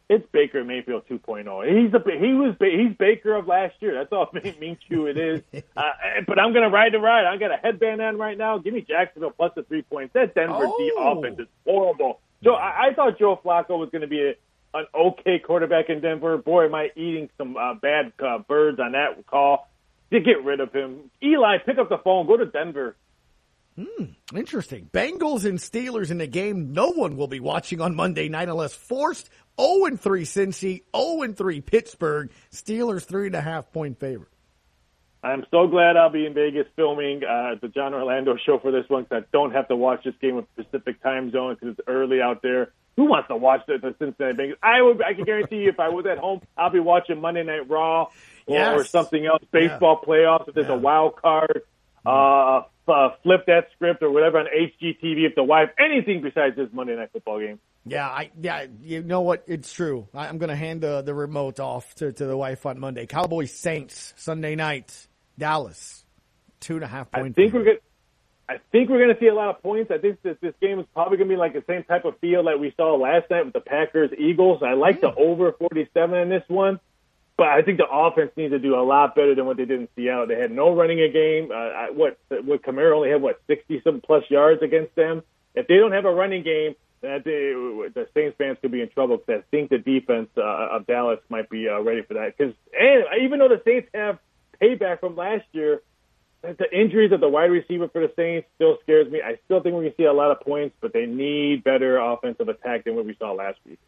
It's Baker Mayfield two point oh. He's a he was he's Baker of last year. That's all Minshew it is. Uh, but I'm gonna ride the ride. I got a headband on right now. Give me Jacksonville plus the three points. That Denver Oh. D offense is horrible. So I, I thought Joe Flacco was going to be a, an okay quarterback in Denver. Boy, am I eating some uh, bad uh, birds on that call. To get rid of him, Eli, pick up the phone. Go to Denver. Hmm, interesting. Bengals and Steelers in the game no one will be watching on Monday night unless forced. oh and three Cincy, oh and three Pittsburgh. Steelers three and a half point favorite. I'm so glad I'll be in Vegas filming uh, the John Orlando show for this one because I don't have to watch this game with Pacific time zone because it's early out there. Who wants to watch the, the Cincinnati Bengals? I would. I can guarantee you if I was at home, I'll be watching Monday Night Raw or, Yes. or something else, baseball yeah. playoffs if there's yeah. a wild card. Uh, uh, flip that script or whatever on H G T V if the wife, anything besides this Monday Night Football game. Yeah, I yeah, you know what? It's true. I, I'm going to hand the, the remote off to, to the wife on Monday. Cowboys Saints Sunday night, Dallas, two and a half point. I think we're going. I think we're going to see a lot of points. I think that this game is probably going to be like the same type of feel that we saw last night with the Packers Eagles. I like mm. the over forty-seven in this one. But I think the offense needs to do a lot better than what they did in Seattle. They had no running a game. Uh, what what Kamara only had what sixty some plus yards against them. If they don't have a running game, then they, the Saints fans could be in trouble because I think the defense uh, of Dallas might be uh, ready for that. Because even though the Saints have payback from last year, the injuries of the wide receiver for the Saints still scares me. I still think we're going to see a lot of points, but they need better offensive attack than what we saw last week.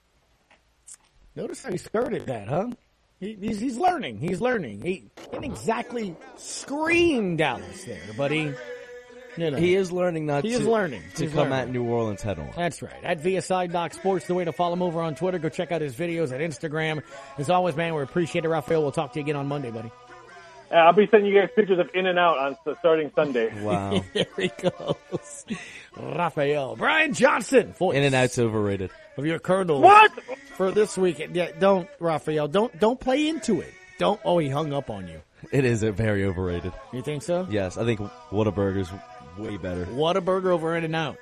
Notice how he skirted that, huh? He, he's, he's learning. He's learning. He didn't exactly scream Dallas there, but he, you know, he is learning not he to, is learning. to He's come learning. at New Orleans head on. That's right. At V S I Doc Sports, the way to follow him over on Twitter. Go check out his videos at Instagram. As always, man, we appreciate it, Raphael. We'll talk to you again on Monday, buddy. Uh, I'll be sending you guys pictures of In and Out on uh, starting Sunday. Wow. There he goes. Raphael. Brian Johnson. Voice In and Out's overrated. Of your Colonel. What? For this weekend. Yeah, don't, Raphael, don't, don't play into it. Don't, oh, he hung up on you. It is a very overrated. You think so? Yes, I think Whataburger's way better. Whataburger over In and Out.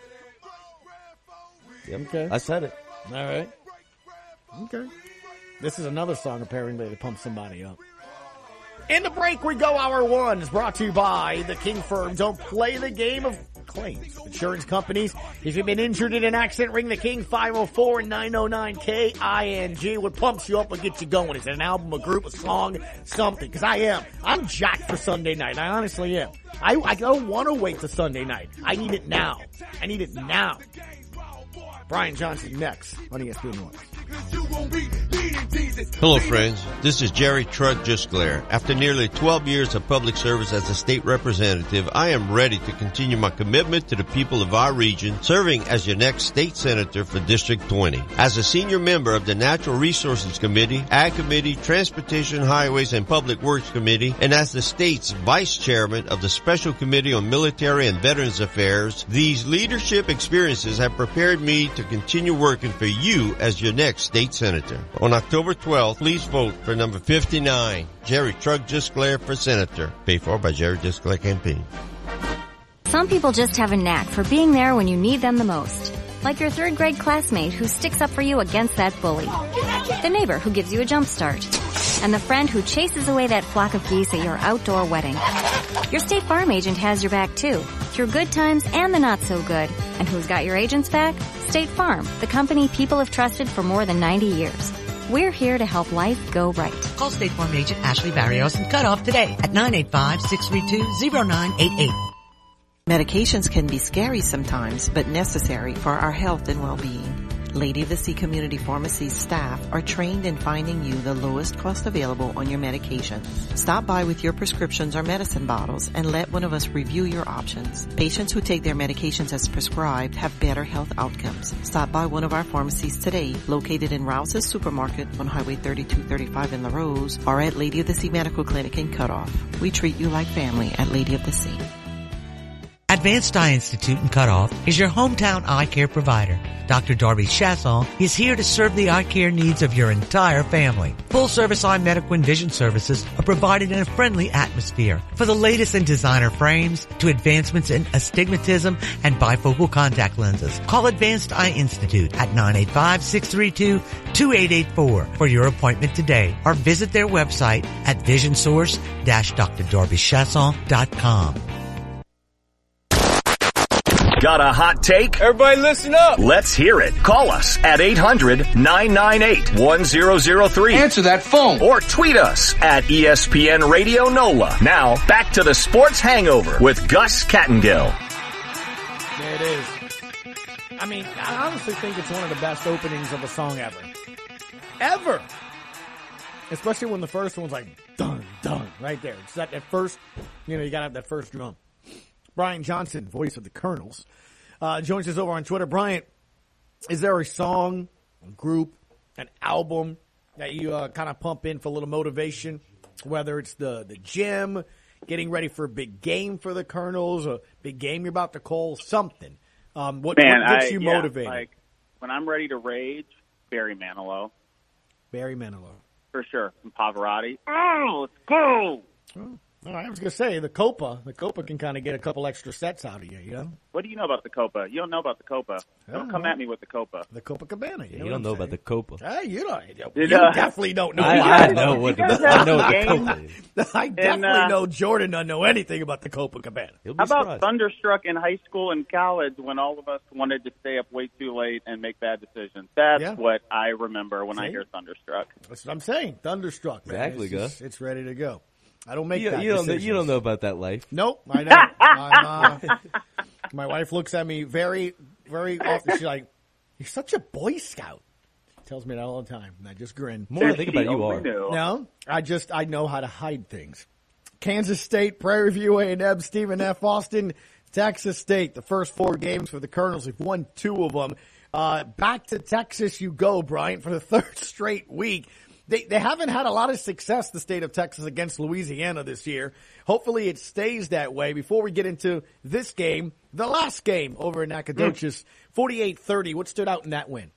Yep. Okay. I said it. All right. Okay. This is another song apparently to pump somebody up. In the break we go. Hour one is brought to you by the King Firm. Don't play the game of claims. Insurance companies. If you've been injured in an accident, ring the King five oh four, nine oh nine, K I N G. What pumps you up and gets you going? Is it an album, a group, a song, something? Because I am. I'm jacked for Sunday night. I honestly am. I, I don't want to wait till Sunday night. I need it now. I need it now. Brian Johnson next on E S P N one. Hello, friends. This is Jerry Trud Jusclair. After nearly twelve years of public service as a state representative, I am ready to continue my commitment to the people of our region, serving as your next state senator for District twenty. As a senior member of the Natural Resources Committee, Ag Committee, Transportation, Highways, and Public Works Committee, and as the state's vice chairman of the Special Committee on Military and Veterans Affairs, these leadership experiences have prepared me to continue working for you as your next state senator. On October twelfth, please vote for number fifty-nine, Jerry Trud Jusclair for senator. Paid for by Jerry Jusclair Campaign. Some people just have a knack for being there when you need them the most. Like your third grade classmate who sticks up for you against that bully. The neighbor who gives you a jump start. And the friend who chases away that flock of geese at your outdoor wedding. Your State Farm agent has your back too, through good times and the not so good. And who's got your agent's back? State Farm, the company people have trusted for more than ninety years. We're here to help life go right. Call State Farm agent Ashley Barrios and cut off today at nine eight five, six three two, zero nine eight eight. Medications can be scary sometimes, but necessary for our health and well-being. Lady of the Sea Community Pharmacy's staff are trained in finding you the lowest cost available on your medications. Stop by with your prescriptions or medicine bottles and let one of us review your options. Patients who take their medications as prescribed have better health outcomes. Stop by one of our pharmacies today, located in Rouse's Supermarket on Highway thirty-two thirty-five in La Rose, or at Lady of the Sea Medical Clinic in Cutoff. We treat you like family at Lady of the Sea. Advanced Eye Institute in Cutoff is your hometown eye care provider. Doctor Darby Chasson is here to serve the eye care needs of your entire family. Full-service eye medical and vision services are provided in a friendly atmosphere. For the latest in designer frames to advancements in astigmatism and bifocal contact lenses, call Advanced Eye Institute at nine eight five, six three two, two eight eight four for your appointment today, or visit their website at vision source dash d r darby chasson dot com. Got a hot take? Everybody listen up. Let's hear it. Call us at eight hundred, nine nine eight, one zero zero three. Answer that phone. Or tweet us at E S P N Radio NOLA. Now, back to the Sports Hangover with Gus Kattengill. There it is. I mean, I honestly think it's one of the best openings of a song ever. Ever. Especially when the first one's like, dun, dun, right there. It's that, that first, you know, you gotta have that first drum. Brian Johnson, voice of the Colonels, uh, joins us over on Twitter. Brian, is there a song, a group, an album that you uh, kind of pump in for a little motivation, whether it's the, the gym, getting ready for a big game for the Colonels, a big game you're about to call, something? Um, what, Man, what gets I, you yeah, motivated? Like, when I'm ready to rage, Barry Manilow. Barry Manilow. For sure. From Pavarotti. Oh, let's go! Oh. All right, I was going to say, the Copa, the Copa can kind of get a couple extra sets out of you, you know? What do you know about the Copa? You don't know about the Copa. Don't come at me with the Copa. The Copacabana. You, You, know don't know about the Copa. Hey, you don't. You, Did, you uh, definitely don't know. I, I, I know what the, I know what the Copa is. I definitely uh, know Jordan doesn't know anything about the Copacabana. You'll be How about surprised. Thunderstruck in high school and college when all of us wanted to stay up way too late and make bad decisions? That's Yeah. what I remember when I See? hear Thunderstruck. That's what I'm saying. Thunderstruck, man. Exactly, it's, Gus. just- it's ready to go. I don't make You, that you don't know, decisions. you don't know about that life. Nope, I don't. I'm, uh, my wife looks at me very, very often. She's like, "You're such a Boy Scout." Tells me that all the time, and I just grin. The more I think about it, you are. No, I just I know how to hide things. Kansas State, Prairie View A and M, Stephen F. Austin, Texas State. The first four games for the Colonels. We've won two of them. Uh, back to Texas you go, Bryant, for the third straight week. They they haven't had a lot of success, the state of Texas, against Louisiana this year. Hopefully it stays that way. Before we get into this game, the last game over in Nacogdoches, forty-eight thirty. What stood out in that win?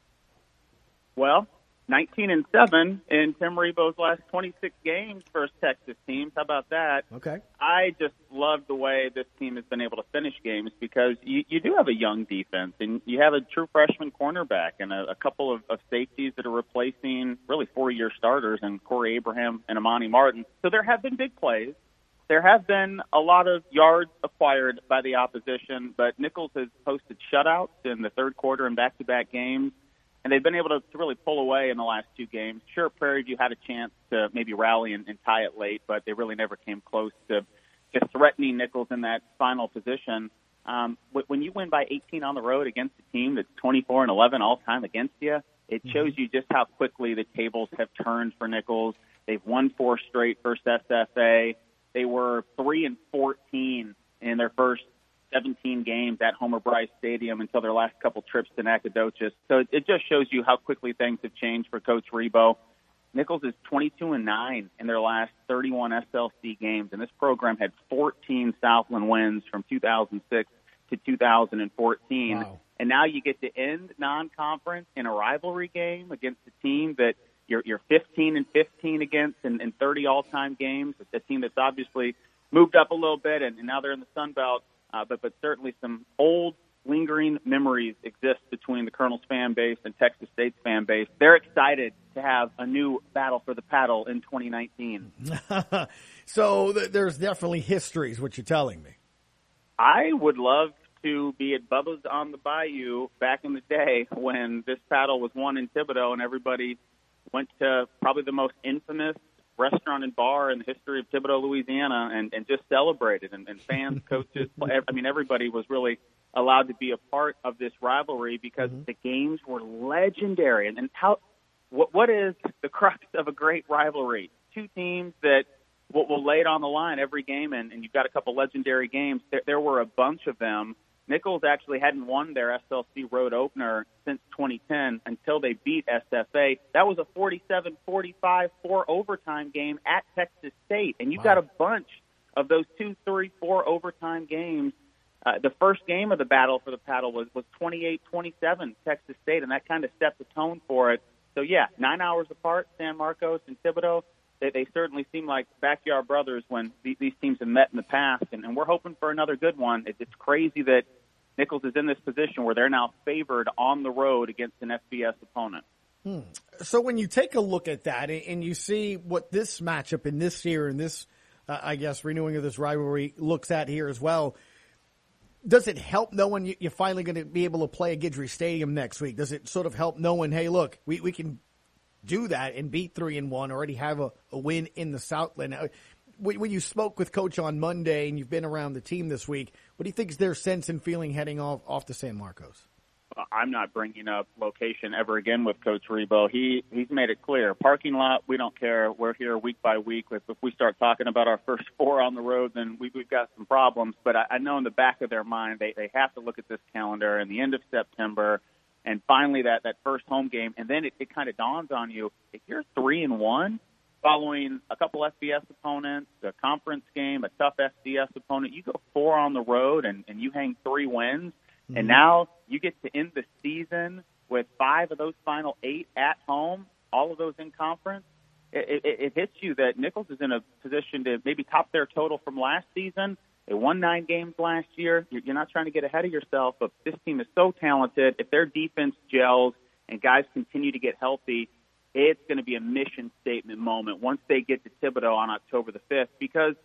Well, nineteen and seven in Tim Rebo's last twenty-six games for his Texas teams. How about that? Okay. I just love the way this team has been able to finish games because you, you do have a young defense and you have a true freshman cornerback and a, a couple of, of safeties that are replacing really four-year starters and Corey Abraham and Amani Martin. So there have been big plays. There have been a lot of yards acquired by the opposition, but Nichols has posted shutouts in the third quarter in back-to-back games. And they've been able to, to really pull away in the last two games. Sure, Prairie View had a chance to maybe rally and, and tie it late, but they really never came close to, to threatening Nichols in that final position. Um, when you win by eighteen on the road against a team that's twenty-four and eleven all time against you, it shows you just how quickly the tables have turned for Nichols. They've won four straight versus S F A. They were three and fourteen in their first seventeen games at Homer Bryce Stadium until their last couple trips to Nacogdoches. So it just shows you how quickly things have changed for Coach Rebo. Nichols is twenty-two and nine in their last thirty-one S L C games, and this program had fourteen Southland wins from two thousand six to two thousand fourteen. Wow. And now you get to end non-conference in a rivalry game against a team that you're, you're fifteen and fifteen against in, in thirty all-time games, a team that's obviously moved up a little bit, and, and now they're in the Sun Belt. Uh, but, but certainly some old, lingering memories exist between the Colonels fan base and Texas State's fan base. They're excited to have a new battle for the paddle in twenty nineteen. So th- there's definitely history, is what you're telling me. I would love to be at Bubba's on the Bayou back in the day when this paddle was won in Thibodaux and everybody went to probably the most infamous restaurant and bar in the history of Thibodaux, Louisiana, and, and just celebrated. And, and fans, coaches, I mean, everybody was really allowed to be a part of this rivalry because mm-hmm. the games were legendary. And, and how, what, what is the crux of a great rivalry? Two teams that will, will lay it on the line every game, and, and you've got a couple legendary games. There, there were a bunch of them. Nichols actually hadn't won their S L C road opener since twenty ten until they beat S F A. That was a forty-seven forty-five four overtime game at Texas State. And you've wow. got a bunch of those two, three, four overtime games Uh, the first game of the battle for the paddle was, was twenty-eight twenty-seven Texas State, and that kind of set the tone for it. So, yeah, nine hours apart, San Marcos and Thibodaux, they, they certainly seem like backyard brothers when these, these teams have met in the past, and, and we're hoping for another good one. It, it's crazy that Nichols is in this position where they're now favored on the road against an F B S opponent. Hmm. So when you take a look at that and you see what this matchup in this year and this, uh, I guess, renewing of this rivalry looks at here as well, does it help knowing you- you're finally going to be able to play at Guidry Stadium next week? Does it sort of help knowing, hey, look, we, we can do that and beat three and one, already have a, a win in the Southland? When, when you spoke with Coach on Monday and you've been around the team this week, what do you think is their sense and feeling heading off, off to San Marcos? I'm not bringing up location ever again with Coach Rebo. He he's made it clear. Parking lot, we don't care. We're here week by week. If, if we start talking about our first four on the road, then we, we've got some problems. But I, I know in the back of their mind, they, they have to look at this calendar and the end of September and finally that, that first home game. And then it, it kind of dawns on you, if you're three and one following a couple F B S opponents, a conference game, a tough F C S opponent, you go four on the road and, and you hang three wins. Mm-hmm. And now you get to end the season with five of those final eight at home, all of those in conference. It, it, it hits you that Nichols is in a position to maybe top their total from last season. They won nine games last year. You're, you're not trying to get ahead of yourself, but this team is so talented. If their defense gels and guys continue to get healthy, it's going to be a mission statement moment once they get to Thibodaux on October the fifth, because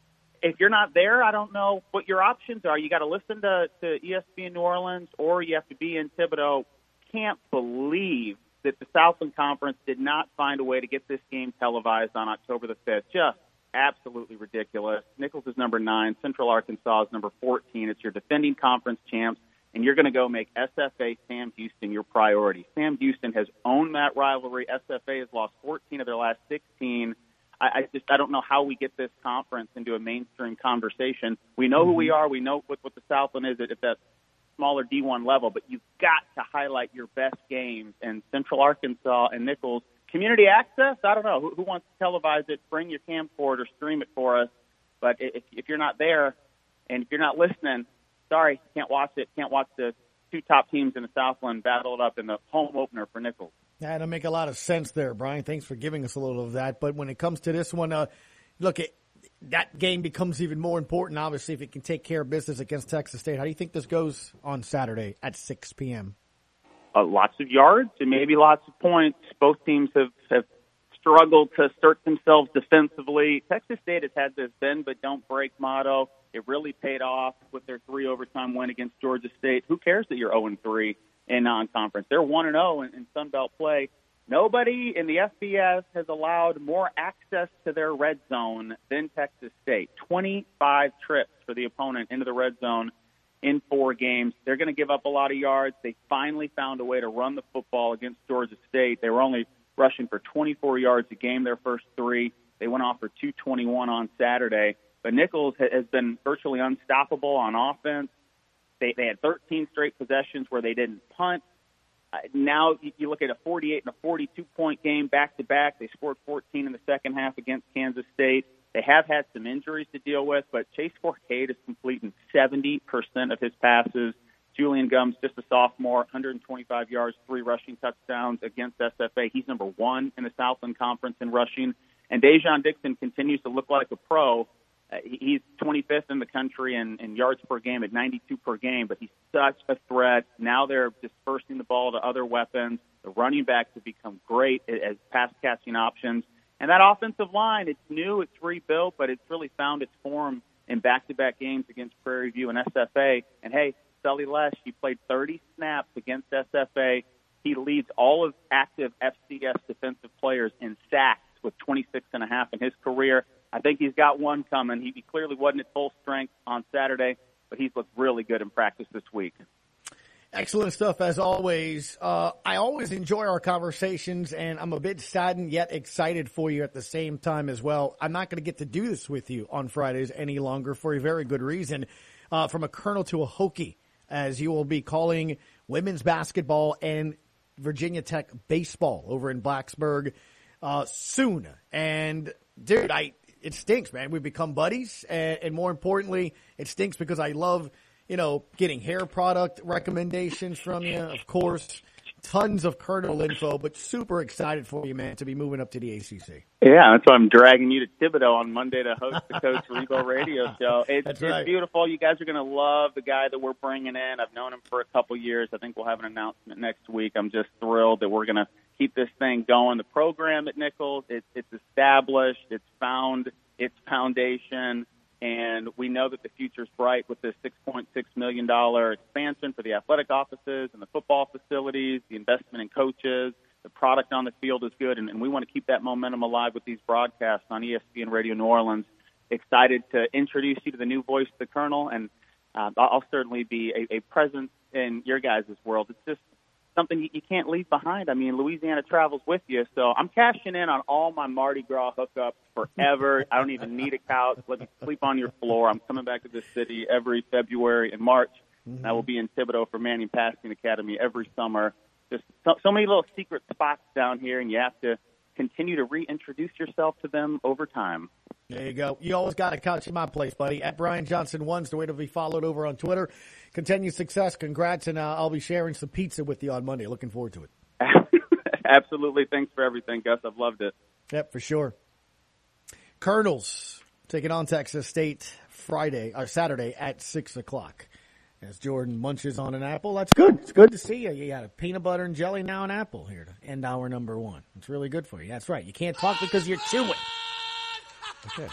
if you're not there, I don't know what your options are. You got to listen to, to E S P N New Orleans, or you have to be in Thibodaux. Can't believe that the Southland Conference did not find a way to get this game televised on October the fifth. Just absolutely ridiculous. Nichols is number nine. Central Arkansas is number fourteen. It's your defending conference champs, and you're going to go make S F A Sam Houston your priority. Sam Houston has owned that rivalry. S F A has lost fourteen of their last sixteen. I just I don't know how we get this conference into a mainstream conversation. We know who we are. We know what, what the Southland is at, at that smaller D one level, but you've got to highlight your best games. And Central Arkansas and Nichols, community access, I don't know. Who, who wants to televise it? Bring your camcorder, stream it for us. But if, if you're not there and if you're not listening, sorry, can't watch it. Can't watch the two top teams in the Southland battle it up in the home opener for Nichols. Yeah, that'll make a lot of sense there, Brian. Thanks for giving us a little of that. But when it comes to this one, uh, look, it, that game becomes even more important, obviously, if it can take care of business against Texas State. How do you think this goes on Saturday at six p.m.? Uh, lots of yards and maybe lots of points. Both teams have, have struggled to assert themselves defensively. Texas State has had this bend but don't break motto. It really paid off with their three overtime win against Georgia State. Who cares that you're oh and three? In non-conference? They're one and oh in, in Sun Belt play. Nobody in the F B S has allowed more access to their red zone than Texas State. twenty-five trips for the opponent into the red zone in four games. They're going to give up a lot of yards. They finally found a way to run the football against Georgia State. They were only rushing for twenty-four yards a game their first three. They went off for two twenty-one on Saturday. But Nichols has been virtually unstoppable on offense. They, they had thirteen straight possessions where they didn't punt. Uh, now you, you look at a forty-eight and a forty-two point game back-to-back. They scored fourteen in the second half against Kansas State. They have had some injuries to deal with, but Chase Forcade is completing seventy percent of his passes. Julian Gums, just a sophomore, one hundred twenty-five yards, three rushing touchdowns against S F A. He's number one in the Southland Conference in rushing. And Dejon Dixon continues to look like a pro. Uh, he's twenty-fifth in the country in, in yards per game at ninety-two per game, but he's such a threat. Now they're dispersing the ball to other weapons. The running backs have become great as pass-catching options. And that offensive line, it's new, it's rebuilt, but it's really found its form in back-to-back games against Prairie View and S F A. And, hey, Sully Lesh, he played thirty snaps against S F A. He leads all of active F C S defensive players in sacks with twenty-six and a half in his career. I think he's got one coming. He, he clearly wasn't at full strength on Saturday, but he's looked really good in practice this week. Excellent stuff, as always. Uh, I always enjoy our conversations, and I'm a bit saddened yet excited for you at the same time as well. I'm not going to get to do this with you on Fridays any longer for a very good reason. Uh, from a Colonel to a Hokie, as you will be calling women's basketball and Virginia Tech baseball over in Blacksburg uh, soon. And, dude, I... it stinks, man. We've become buddies, and, and more importantly, it stinks because I love, you know, getting hair product recommendations from you, of course. Tons of Colonel info, but super excited for you, man, to be moving up to the A C C. Yeah, that's why I'm dragging you to Thibodeau on Monday to host the Coach Rebo radio show. It's, That's it's right. beautiful. You guys are going to love the guy that we're bringing in. I've known him for a couple years. I think we'll have an announcement next week. I'm just thrilled that we're going to keep this thing going. The program at Nichols, it, it's established. It's found its foundation. And we know that the future's bright with this six point six million dollars expansion for the athletic offices and the football facilities, the investment in coaches. The product on the field is good, and, and we want to keep that momentum alive with these broadcasts on E S P N Radio New Orleans. Excited to introduce you to the new voice of the Colonel, and uh, I'll certainly be a, a presence in your guys' world. It's just something you, you can't leave behind. I mean, Louisiana travels with you, so I'm cashing in on all my Mardi Gras hookups forever. I don't even need a couch. Let me sleep on your floor. I'm coming back to this city every February and March, and I will be in Thibodeau for Manning Passing Academy every summer. Just so, so many little secret spots down here, and you have to continue to reintroduce yourself to them over time. There you go. You always got a couch in my place, buddy. At Brian Johnson one's the way to be followed over on Twitter. Continued success. Congrats, and uh, I'll be sharing some pizza with you on Monday. Looking forward to it. Absolutely. Thanks for everything, Gus. I've loved it. Yep, for sure. Colonels taking on Texas State Friday or Saturday at six o'clock. As Jordan munches on an apple, that's good. It's good to see you. You got a peanut butter and jelly, now an apple here to end hour number one. It's really good for you. That's right. You can't talk because you're chewing. Okay.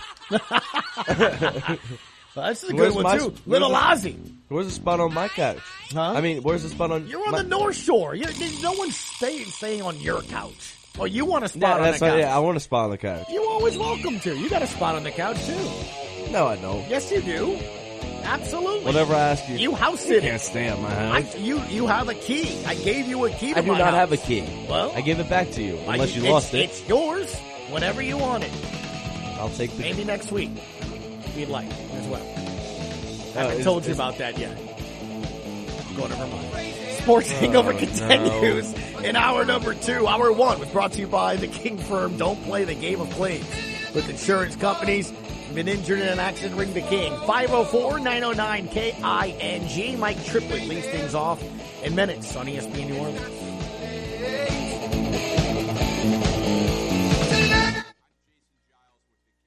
Well, this is a Where's good one, my- too. where's Little the- Ozzy. Where's the spot on my couch? Huh? I mean, where's the spot on? You're on my- the North Shore. You, no one's staying, staying on your couch. Oh, you want a spot Yeah, on that's the what, couch. yeah, I want a spot on the couch. You're always welcome to. You got a spot on the couch, too. No, I don't. Yes, you do. Absolutely. Whatever I ask you. You house You it. can't stay at my I, house. you you have a key. I gave you a key to I do my not house. have a key. Well, I give it back to you, unless I- you it's, lost it. It's yours whenever you want it. I'll take the. Maybe next week, if you'd like, as well. I Oh, haven't is- told you is- about that yet. Go never mind. Sports Hangover Oh, continues in hour number two. Hour one was brought to you by the King Firm. Don't play the game of claims with insurance companies. Been injured in an accident, ring the King. five oh four, nine oh nine, K I N G. Mike Triplett leads things off in minutes on E S P N New Orleans.